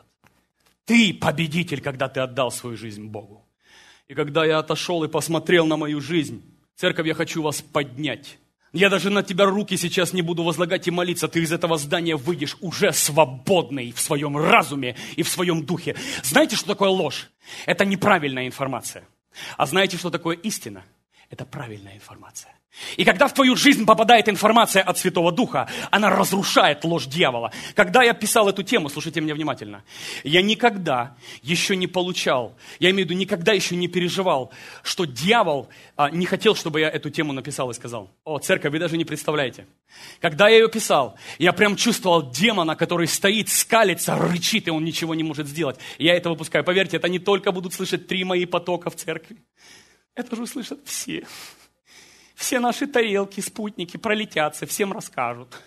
Ты победитель, когда ты отдал свою жизнь Богу. И когда я отошел и посмотрел на мою жизнь, церковь, я хочу вас поднять. Я даже на тебя руки сейчас не буду возлагать и молиться. Ты из этого здания выйдешь уже свободный в своем разуме и в своем духе. Знаете, что такое ложь? Это неправильная информация. А знаете, что такое истина? Это правильная информация. И когда в твою жизнь попадает информация от Святого Духа, она разрушает ложь дьявола. Когда я писал эту тему, слушайте меня внимательно, я никогда еще не получал, я имею в виду, никогда еще не переживал, что дьявол а, не хотел, чтобы я эту тему написал и сказал. О, церковь, вы даже не представляете. Когда я ее писал, я прям чувствовал демона, который стоит, скалится, рычит, и он ничего не может сделать. Я это выпускаю. Поверьте, это не только будут слышать три мои потока в церкви. Это же услышат все. Все наши тарелки, спутники пролетятся, всем расскажут.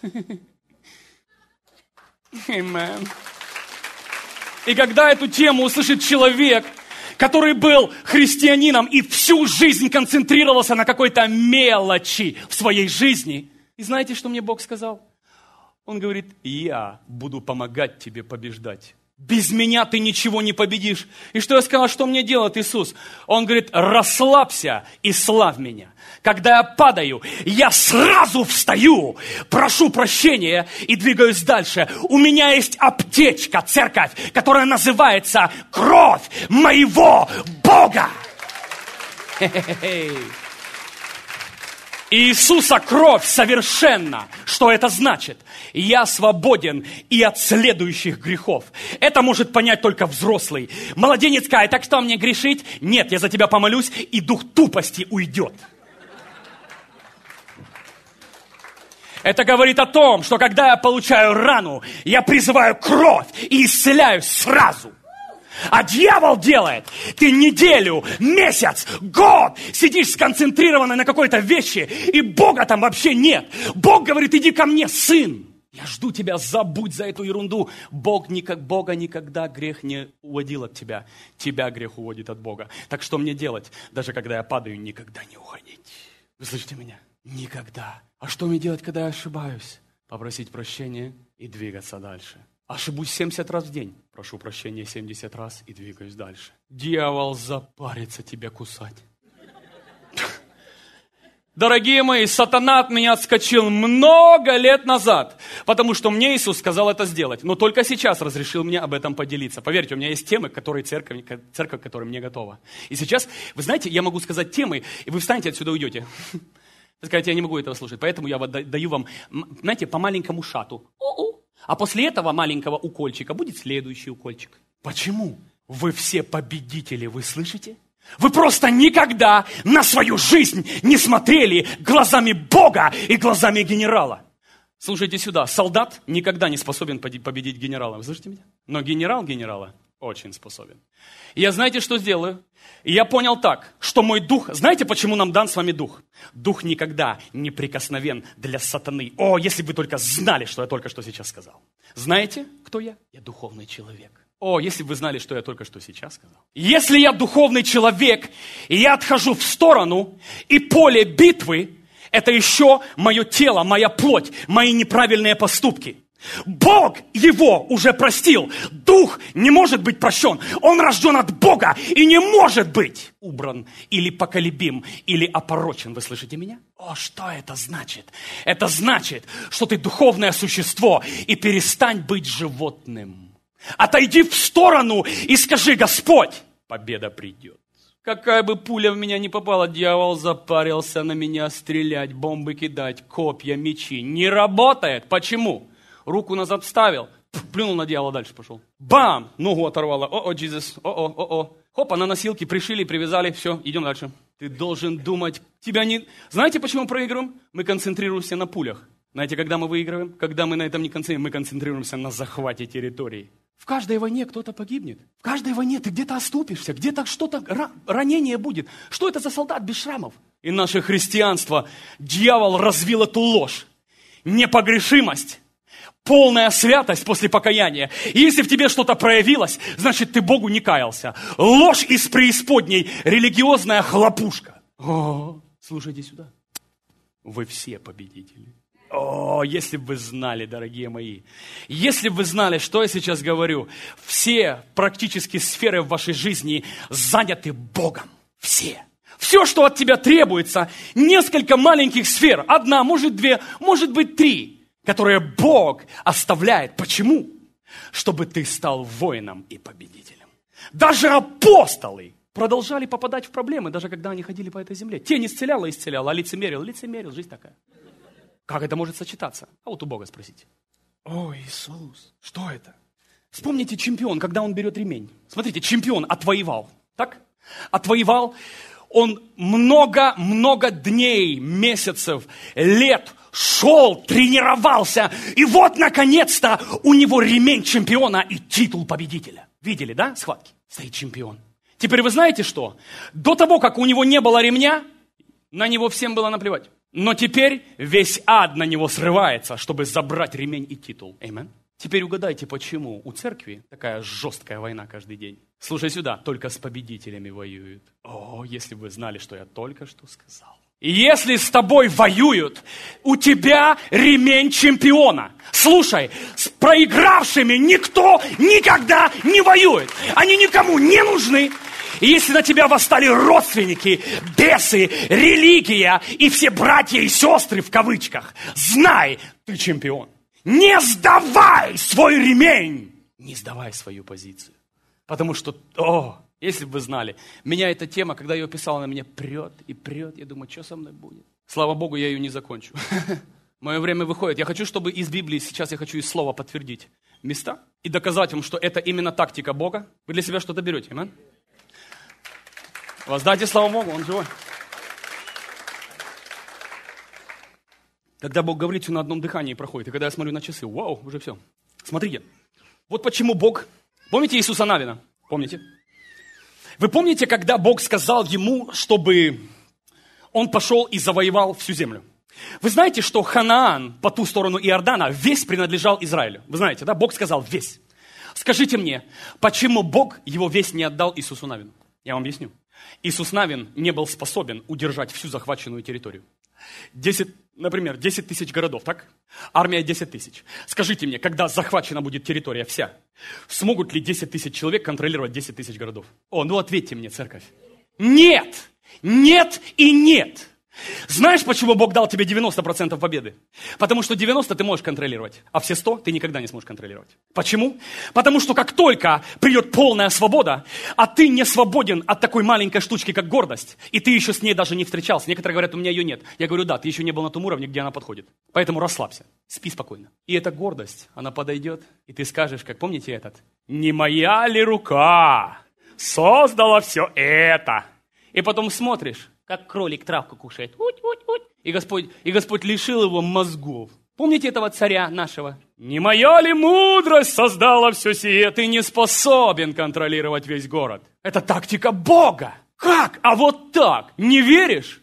Amen. И когда эту тему услышит человек, который был христианином и всю жизнь концентрировался на какой-то мелочи в своей жизни, и знаете, что мне Бог сказал? Он говорит, я буду помогать тебе побеждать. Без меня ты ничего не победишь. И что я сказал, что мне делает Иисус? Он говорит, расслабься и славь меня. Когда я падаю, я сразу встаю, прошу прощения и двигаюсь дальше. У меня есть аптечка, церковь, которая называется кровь моего Бога. Хе-хе-хе. Иисуса кровь совершенна. Что это значит? Я свободен и от следующих грехов. Это может понять только взрослый. Младенец кает, так что мне грешить? Нет, я за тебя помолюсь, и дух тупости уйдет. Это говорит о том, что когда я получаю рану, я призываю кровь и исцеляюсь сразу. А дьявол делает, ты неделю, месяц, год сидишь сконцентрированно на какой-то вещи, и Бога там вообще нет. Бог говорит, иди ко мне, сын. Я жду тебя, забудь за эту ерунду. Бог никак, Бога никогда грех не уводил от тебя. Тебя грех уводит от Бога. Так что мне делать, даже когда я падаю, никогда не уходить? Вы слышите меня? Никогда. А что мне делать, когда я ошибаюсь? Попросить прощения и двигаться дальше. Ошибусь семьдесят раз в день. Прошу прощения семьдесят раз и двигаюсь дальше. Дьявол запарится тебя кусать. Дорогие мои, сатана от меня отскочил много лет назад, потому что мне Иисус сказал это сделать. Но только сейчас разрешил мне об этом поделиться. Поверьте, у меня есть темы, которые церковь, церковь, которая мне готова. И сейчас, вы знаете, я могу сказать темы, и вы встанете отсюда, уйдете. Вы скажете, я не могу этого слушать, поэтому я даю вам, знаете, по маленькому шату. А после этого маленького укольчика будет следующий укольчик. Почему? Вы все победители, вы слышите? Вы просто никогда на свою жизнь не смотрели глазами Бога и глазами генерала. Слушайте сюда, солдат никогда не способен победить генерала. Вы слышите меня? Но генерал генерала очень способен. И я знаете, что сделаю? И я понял так, что мой дух... Знаете, почему нам дан с вами дух? Дух никогда не прикосновен для сатаны. О, если бы вы только знали, что я только что сейчас сказал. Знаете, кто я? Я духовный человек. О, если бы вы знали, что я только что сейчас сказал. Если я духовный человек, и я отхожу в сторону, и поле битвы, это еще мое тело, моя плоть, мои неправильные поступки. Бог его уже простил. Дух не может быть прощен. Он рожден от Бога и не может быть убран или поколебим, или опорочен. Вы слышите меня? О, что это значит? Это значит, что ты духовное существо и перестань быть животным. Отойди в сторону и скажи: Господь, победа придет. Какая бы пуля в меня не попала, дьявол запарился на меня стрелять, бомбы кидать, копья, мечи. Не работает. Почему? Руку назад вставил, плюнул на дьявола, дальше пошел. Бам! Ногу оторвало. О-о, Иисус, о-о, о-о. Хопа, на носилки пришили, привязали, все, идем дальше. Ты должен думать, тебя не... Знаете, почему мы проигрываем? Мы концентрируемся на пулях. Знаете, когда мы выигрываем? Когда мы на этом не концентрируемся, мы концентрируемся на захвате территории. В каждой войне кто-то погибнет. В каждой войне ты где-то оступишься, где-то что-то, ранение будет. Что это за солдат без шрамов? И наше христианство, дьявол развил эту ложь. Непогрешимость, полная святость после покаяния. И если в тебе что-то проявилось, значит, ты Богу не каялся. Ложь из преисподней, религиозная хлопушка. О, слушайте сюда. Вы все победители. О, если бы вы знали, дорогие мои, если бы вы знали, что я сейчас говорю, все практически сферы в вашей жизни заняты Богом. Все. Все, что от тебя требуется, несколько маленьких сфер, одна, может две, может быть три, которые Бог оставляет. Почему? Чтобы ты стал воином и победителем. Даже апостолы продолжали попадать в проблемы, даже когда они ходили по этой земле. Тень исцеляла, исцеляла, а лицемерил, лицемерил, жизнь такая. Как это может сочетаться? А вот у Бога спросите. О, Иисус, что это? Вспомните чемпион, когда он берет ремень. Смотрите, чемпион отвоевал. Так? Отвоевал. Он много-много дней, месяцев, лет шел, тренировался. И вот, наконец-то, у него ремень чемпиона и титул победителя. Видели, да, схватки? Стоит чемпион. Теперь вы знаете что? До того, как у него не было ремня, на него всем было наплевать. Но теперь весь ад на него срывается, чтобы забрать ремень и титул. Аминь. Теперь угадайте, почему у церкви такая жесткая война каждый день. Слушай сюда, только с победителями воюют. О, если бы вы знали, что я только что сказал. И если с тобой воюют, у тебя ремень чемпиона. Слушай, с проигравшими никто никогда не воюет. Они никому не нужны. И если на тебя восстали родственники, бесы, религия и все братья и сестры в кавычках, знай, ты чемпион. Не сдавай свой ремень. Не сдавай свою позицию. Потому что, о, если бы вы знали, меня эта тема, когда я ее писал, она меня прет и прет. Я думаю, что со мной будет? Слава Богу, я ее не закончу. Мое время выходит. Я хочу, чтобы из Библии, сейчас я хочу из слова подтвердить места и доказать вам, что это именно тактика Бога. Вы для себя что-то берете, аминь? Воздайте славу Богу, Он живой. Когда Бог говорит, все на одном дыхании проходит. И когда я смотрю на часы, вау, уже все. Смотрите, вот почему Бог... Помните Иисуса Навина? Помните? Вы помните, когда Бог сказал ему, чтобы он пошел и завоевал всю землю? Вы знаете, что Ханаан по ту сторону Иордана весь принадлежал Израилю? Вы знаете, да? Бог сказал весь. Скажите мне, почему Бог его весь не отдал Иисусу Навину? Я вам объясню. Иисус Навин не был способен удержать всю захваченную территорию. десять, например, десять тысяч городов, так? Армия десять тысяч. Скажите мне, когда захвачена будет территория вся, смогут ли десять тысяч человек контролировать десять тысяч городов? О, ну ответьте мне, церковь. Нет! Нет и нет! Знаешь, почему Бог дал тебе девяносто процентов победы? Потому что девяносто ты можешь контролировать, а все сто ты никогда не сможешь контролировать. Почему? Потому что как только придет полная свобода, а ты не свободен от такой маленькой штучки, как гордость, и ты еще с ней даже не встречался. Некоторые говорят, у меня ее нет. Я говорю, да, ты еще не был на том уровне, где она подходит. Поэтому расслабься, спи спокойно. И эта гордость, она подойдет, и ты скажешь, как помните этот? Не моя ли рука создала все это? И потом смотришь, как кролик травку кушает. Уть-уть-уть. И Господь, и Господь лишил его мозгов. Помните этого царя нашего? Не моя ли мудрость создала все сие? Ты не способен контролировать весь город. Это тактика Бога. Как? А вот так. Не веришь?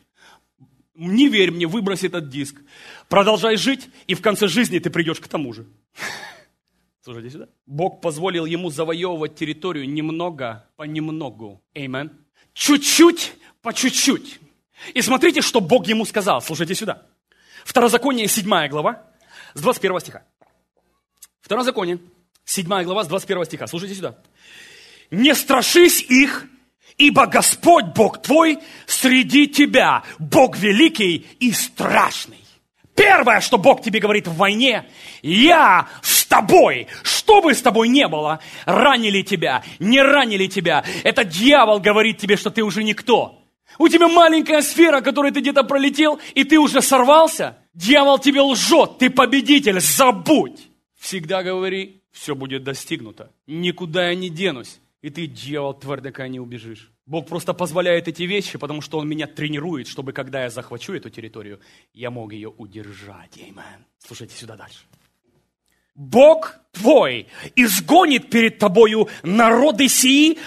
Не верь мне, выбрось этот диск. Продолжай жить, и в конце жизни ты придешь к тому же. Слушайте сюда. Бог позволил ему завоевывать территорию немного понемногу. Аминь. Чуть-чуть по чуть-чуть. И смотрите, что Бог ему сказал. Слушайте сюда. Второзаконие, седьмая глава, с двадцать первого стиха. Второзаконие, седьмая глава, с двадцать первого стиха. Слушайте сюда. «Не страшись их, ибо Господь Бог твой среди тебя, Бог великий и страшный». Первое, что Бог тебе говорит в войне: я с тобой, что бы с тобой не было, ранили тебя, не ранили тебя. Это дьявол говорит тебе, что ты уже никто. У тебя маленькая сфера, которой ты где-то пролетел, и ты уже сорвался. Дьявол тебе лжет, ты победитель, забудь. Всегда говори, все будет достигнуто. Никуда я не денусь. И ты, дьявол, твердока не убежишь. Бог просто позволяет эти вещи, потому что Он меня тренирует, чтобы, когда я захвачу эту территорию, я мог ее удержать. Аминь. Слушайте сюда дальше. Бог твой изгонит перед тобою народы сии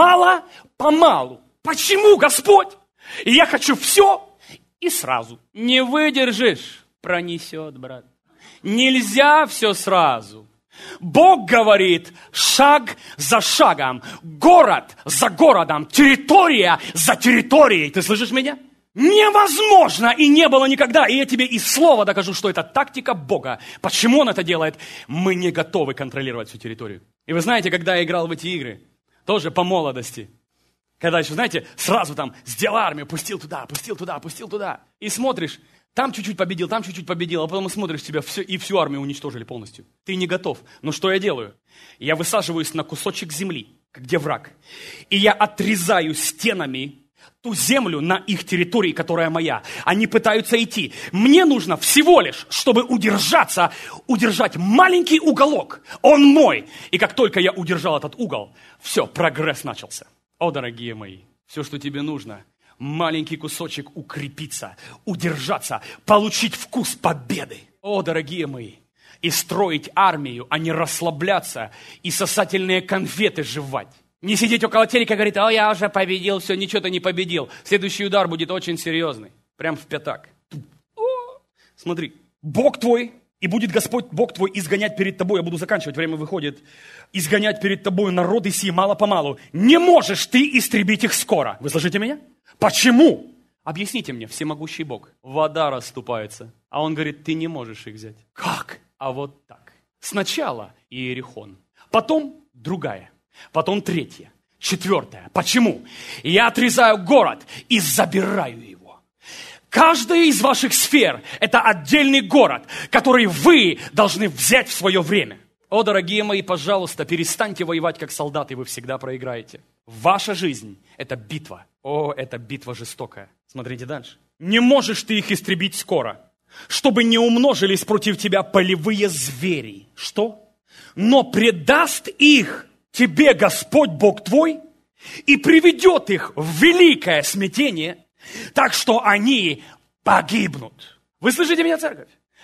мало-помалу. Почему, Господь? И я хочу все и сразу. Не выдержишь, пронесет, брат. Нельзя все сразу. Бог говорит шаг за шагом, город за городом, территория за территорией. Ты слышишь меня? Невозможно и не было никогда. И я тебе из слова докажу, что это тактика Бога. Почему Он это делает? Мы не готовы контролировать всю территорию. И вы знаете, когда я играл в эти игры, тоже по молодости, когда еще, знаете, сразу там сделал армию, пустил туда, пустил туда, пустил туда. И смотришь, там чуть-чуть победил, там чуть-чуть победил, а потом смотришь, тебя все, и всю армию уничтожили полностью. Ты не готов. Но что я делаю? Я высаживаюсь на кусочек земли, где враг. И я отрезаю стенами ту землю на их территории, которая моя. Они пытаются идти. Мне нужно всего лишь, чтобы удержаться, удержать маленький уголок. Он мой. И как только я удержал этот угол, все, прогресс начался. О, дорогие мои, все, что тебе нужно, маленький кусочек укрепиться, удержаться, получить вкус победы. О, дорогие мои, и строить армию, а не расслабляться и сосательные конфеты жевать. Не сидеть около телека и говорить: о, я уже победил, все, ничего ты не победил. Следующий удар будет очень серьезный, прям в пятак. О, смотри, Бог твой, и будет Господь Бог твой изгонять перед тобой, я буду заканчивать, время выходит, изгонять перед тобой народы сии мало-помалу. Не можешь ты истребить их скоро. Вы слышите меня? Почему? Объясните мне, всемогущий Бог. Вода расступается, а Он говорит: ты не можешь их взять. Как? А вот так. Сначала Иерихон, потом другая, потом третья, четвертая. Почему? Я отрезаю город и забираю его. Каждая из ваших сфер – это отдельный город, который вы должны взять в свое время. О, дорогие мои, пожалуйста, перестаньте воевать как солдаты, вы всегда проиграете. Ваша жизнь – это битва. О, это битва жестокая. Смотрите дальше. Не можешь ты их истребить скоро, чтобы не умножились против тебя полевые звери. Что? Но предаст их тебе Господь Бог твой и приведет их в великое смятение, так что они погибнут. Вы слышите меня, церковь?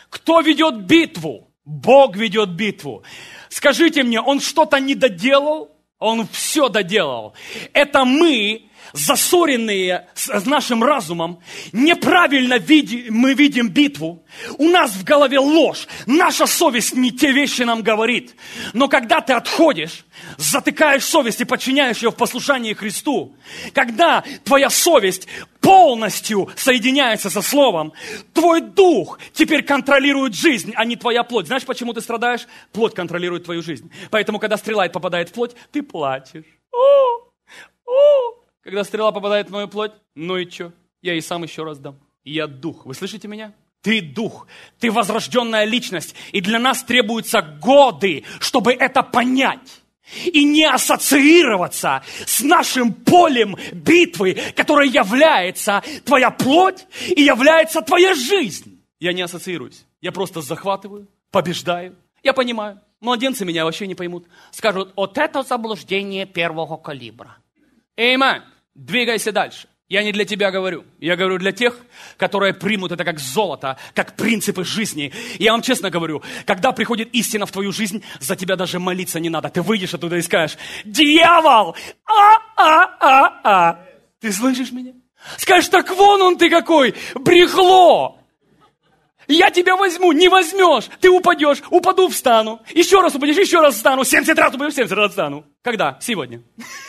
Кто ведет битву? Бог ведет битву. Скажите мне, Он что-то не доделал? Он все доделал. Это мы, засоренные с нашим разумом, неправильно види, мы видим битву. У нас в голове ложь. Наша совесть не те вещи нам говорит. Но когда ты отходишь, затыкаешь совесть и подчиняешь ее в послушании Христу, когда твоя совесть полностью соединяется со Словом, твой дух теперь контролирует жизнь, а не твоя плоть. Знаешь, почему ты страдаешь? Плоть контролирует твою жизнь. Поэтому, когда стрела попадает в плоть, ты плачешь. О, о. Когда стрела попадает в мою плоть, ну и что? Я ей сам еще раз дам. Я дух. Вы слышите меня? Ты дух. Ты возрожденная личность. И для нас требуются годы, чтобы это понять. И не ассоциироваться с нашим полем битвы, которое является твоя плоть и является твоя жизнь. Я не ассоциируюсь. Я просто захватываю, побеждаю. Я понимаю. Младенцы меня вообще не поймут. Скажут, вот это заблуждение первого калибра. Эймэн, двигайся дальше. Я не для тебя говорю. Я говорю для тех, которые примут это как золото, как принципы жизни. Я вам честно говорю, когда приходит истина в твою жизнь, за тебя даже молиться не надо. Ты выйдешь оттуда и скажешь, дьявол! А-а-а-а! Ты слышишь меня? Скажешь, так вон он ты какой, брехло! Я тебя возьму, не возьмешь. Ты упадешь, упаду, встану. Еще раз упадешь, еще раз встану. семьдесят раз упадешь, семьдесят раз встану. Когда? Сегодня.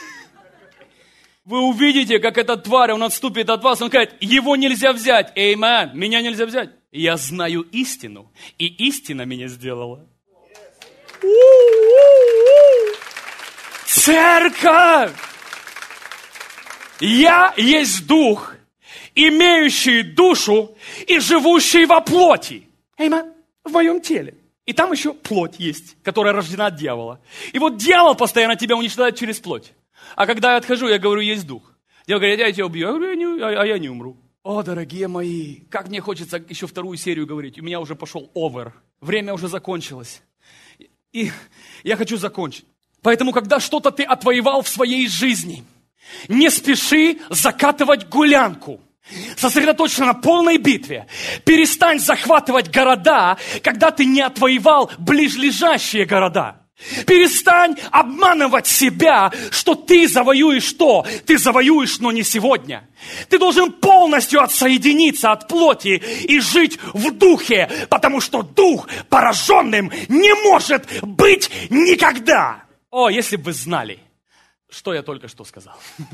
Вы увидите, как эта тварь, он отступит от вас, он скажет, его нельзя взять. Эймен, меня нельзя взять. Я знаю истину, и истина меня сделала. Церковь! Я есть дух, имеющий душу и живущий во плоти. Эймен, в моем теле. И там еще плоть есть, которая рождена от дьявола. И вот дьявол постоянно тебя уничтожает через плоть. А когда я отхожу, я говорю, есть дух. Дьявол говорит, я тебя убью. Я говорю, я не, а, а я не умру. О, дорогие мои, как мне хочется еще вторую серию говорить. У меня уже пошел овер. Время уже закончилось. И я хочу закончить. Поэтому, когда что-то ты отвоевал в своей жизни, не спеши закатывать гулянку. Сосредоточься на полной битве. Перестань захватывать города, когда ты не отвоевал ближлежащие города. Перестань обманывать себя, что ты завоюешь то. Ты завоюешь, но не сегодня. Ты должен полностью отсоединиться от плоти и жить в духе, потому что дух пораженным не может быть никогда. О, если бы вы знали, что я только что сказал.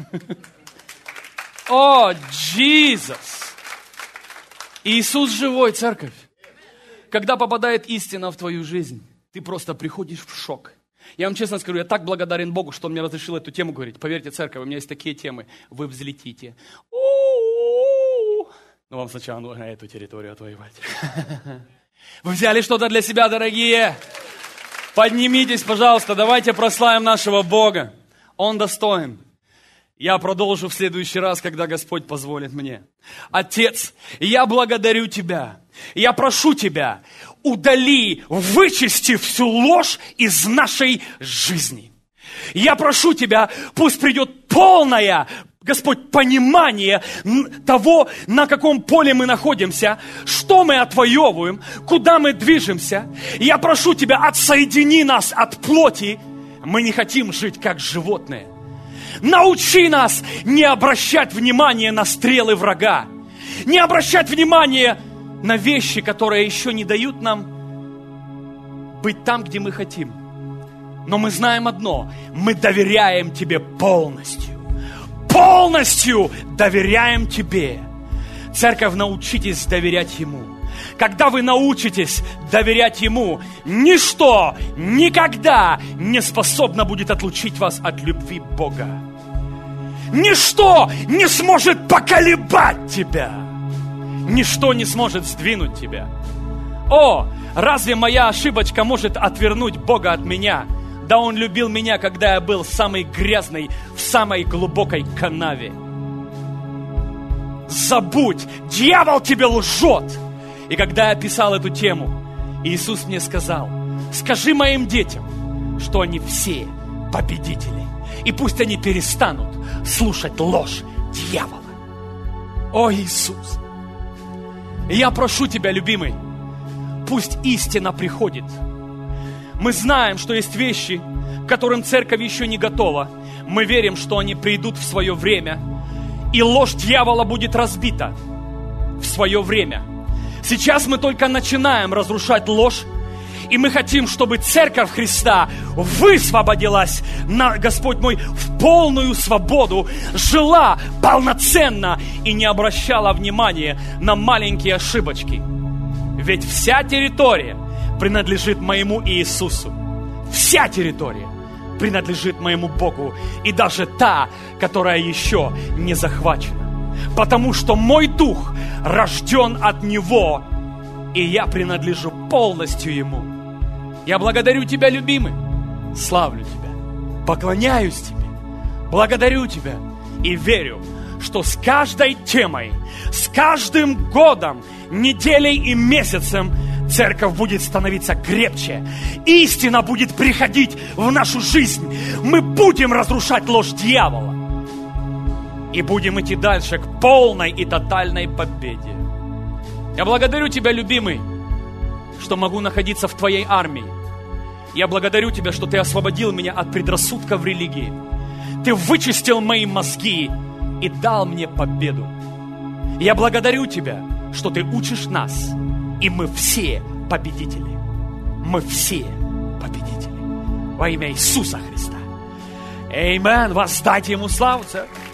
О, Иисус! Иисус живой, церковь. Когда попадает истина в твою жизнь, ты просто приходишь в шок. Я вам честно скажу, я так благодарен Богу, что Он мне разрешил эту тему говорить. Поверьте, церковь, у меня есть такие темы. Вы взлетите. У-у-у. Но вам сначала нужно эту территорию отвоевать. Вы взяли что-то для себя, дорогие? Поднимитесь, пожалуйста, давайте прославим нашего Бога. Он достоин. Я продолжу в следующий раз, когда Господь позволит мне. Отец, я благодарю Тебя. Я прошу Тебя, удали, вычисти всю ложь из нашей жизни. Я прошу Тебя, пусть придет полное, Господь, понимание того, на каком поле мы находимся, что мы отвоевываем, куда мы движемся. Я прошу Тебя, отсоедини нас от плоти. Мы не хотим жить как животные. Научи нас не обращать внимания на стрелы врага, не обращать внимания на вещи, которые еще не дают нам быть там, где мы хотим. Но мы знаем одно, мы доверяем Тебе полностью, полностью доверяем Тебе. Церковь, научитесь доверять Ему. Когда вы научитесь доверять Ему, ничто никогда не способно будет отлучить вас от любви Бога. Ничто не сможет поколебать тебя. Ничто не сможет сдвинуть тебя. О, разве моя ошибочка может отвернуть Бога от меня? Да Он любил меня, когда я был самый грязный, в самой глубокой канаве. Забудь, дьявол тебе лжет. И когда я писал эту тему, Иисус мне сказал, скажи моим детям, что они все победители. И пусть они перестанут слушать ложь дьявола. О, Иисус! Я прошу Тебя, любимый, Пусть истина приходит. Мы знаем, что есть вещи, к которым церковь еще не готова. Мы верим, что они придут в свое время, и ложь дьявола будет разбита в свое время. Сейчас мы только начинаем разрушать ложь, и мы хотим, чтобы Церковь Христа высвободилась, на, Господь мой, в полную свободу, жила полноценно и не обращала внимания на маленькие ошибочки. Ведь вся территория принадлежит моему Иисусу. Вся территория принадлежит моему Богу. И даже та, которая еще не захвачена. Потому что мой дух рожден от Него, и я принадлежу полностью Ему. Я благодарю Тебя, любимый, славлю Тебя, поклоняюсь Тебе, благодарю Тебя и верю, что с каждой темой, с каждым годом, неделей и месяцем церковь будет становиться крепче. Истина будет приходить в нашу жизнь. Мы будем разрушать ложь дьявола. И будем идти дальше к полной и тотальной победе. Я благодарю Тебя, любимый, что могу находиться в Твоей армии. Я благодарю Тебя, что Ты освободил меня от предрассудков в религии. Ты вычистил мои мозги и дал мне победу. Я благодарю Тебя, что Ты учишь нас, и мы все победители. Мы все победители. Во имя Иисуса Христа. Аминь. Воздайте Ему славу, церковь.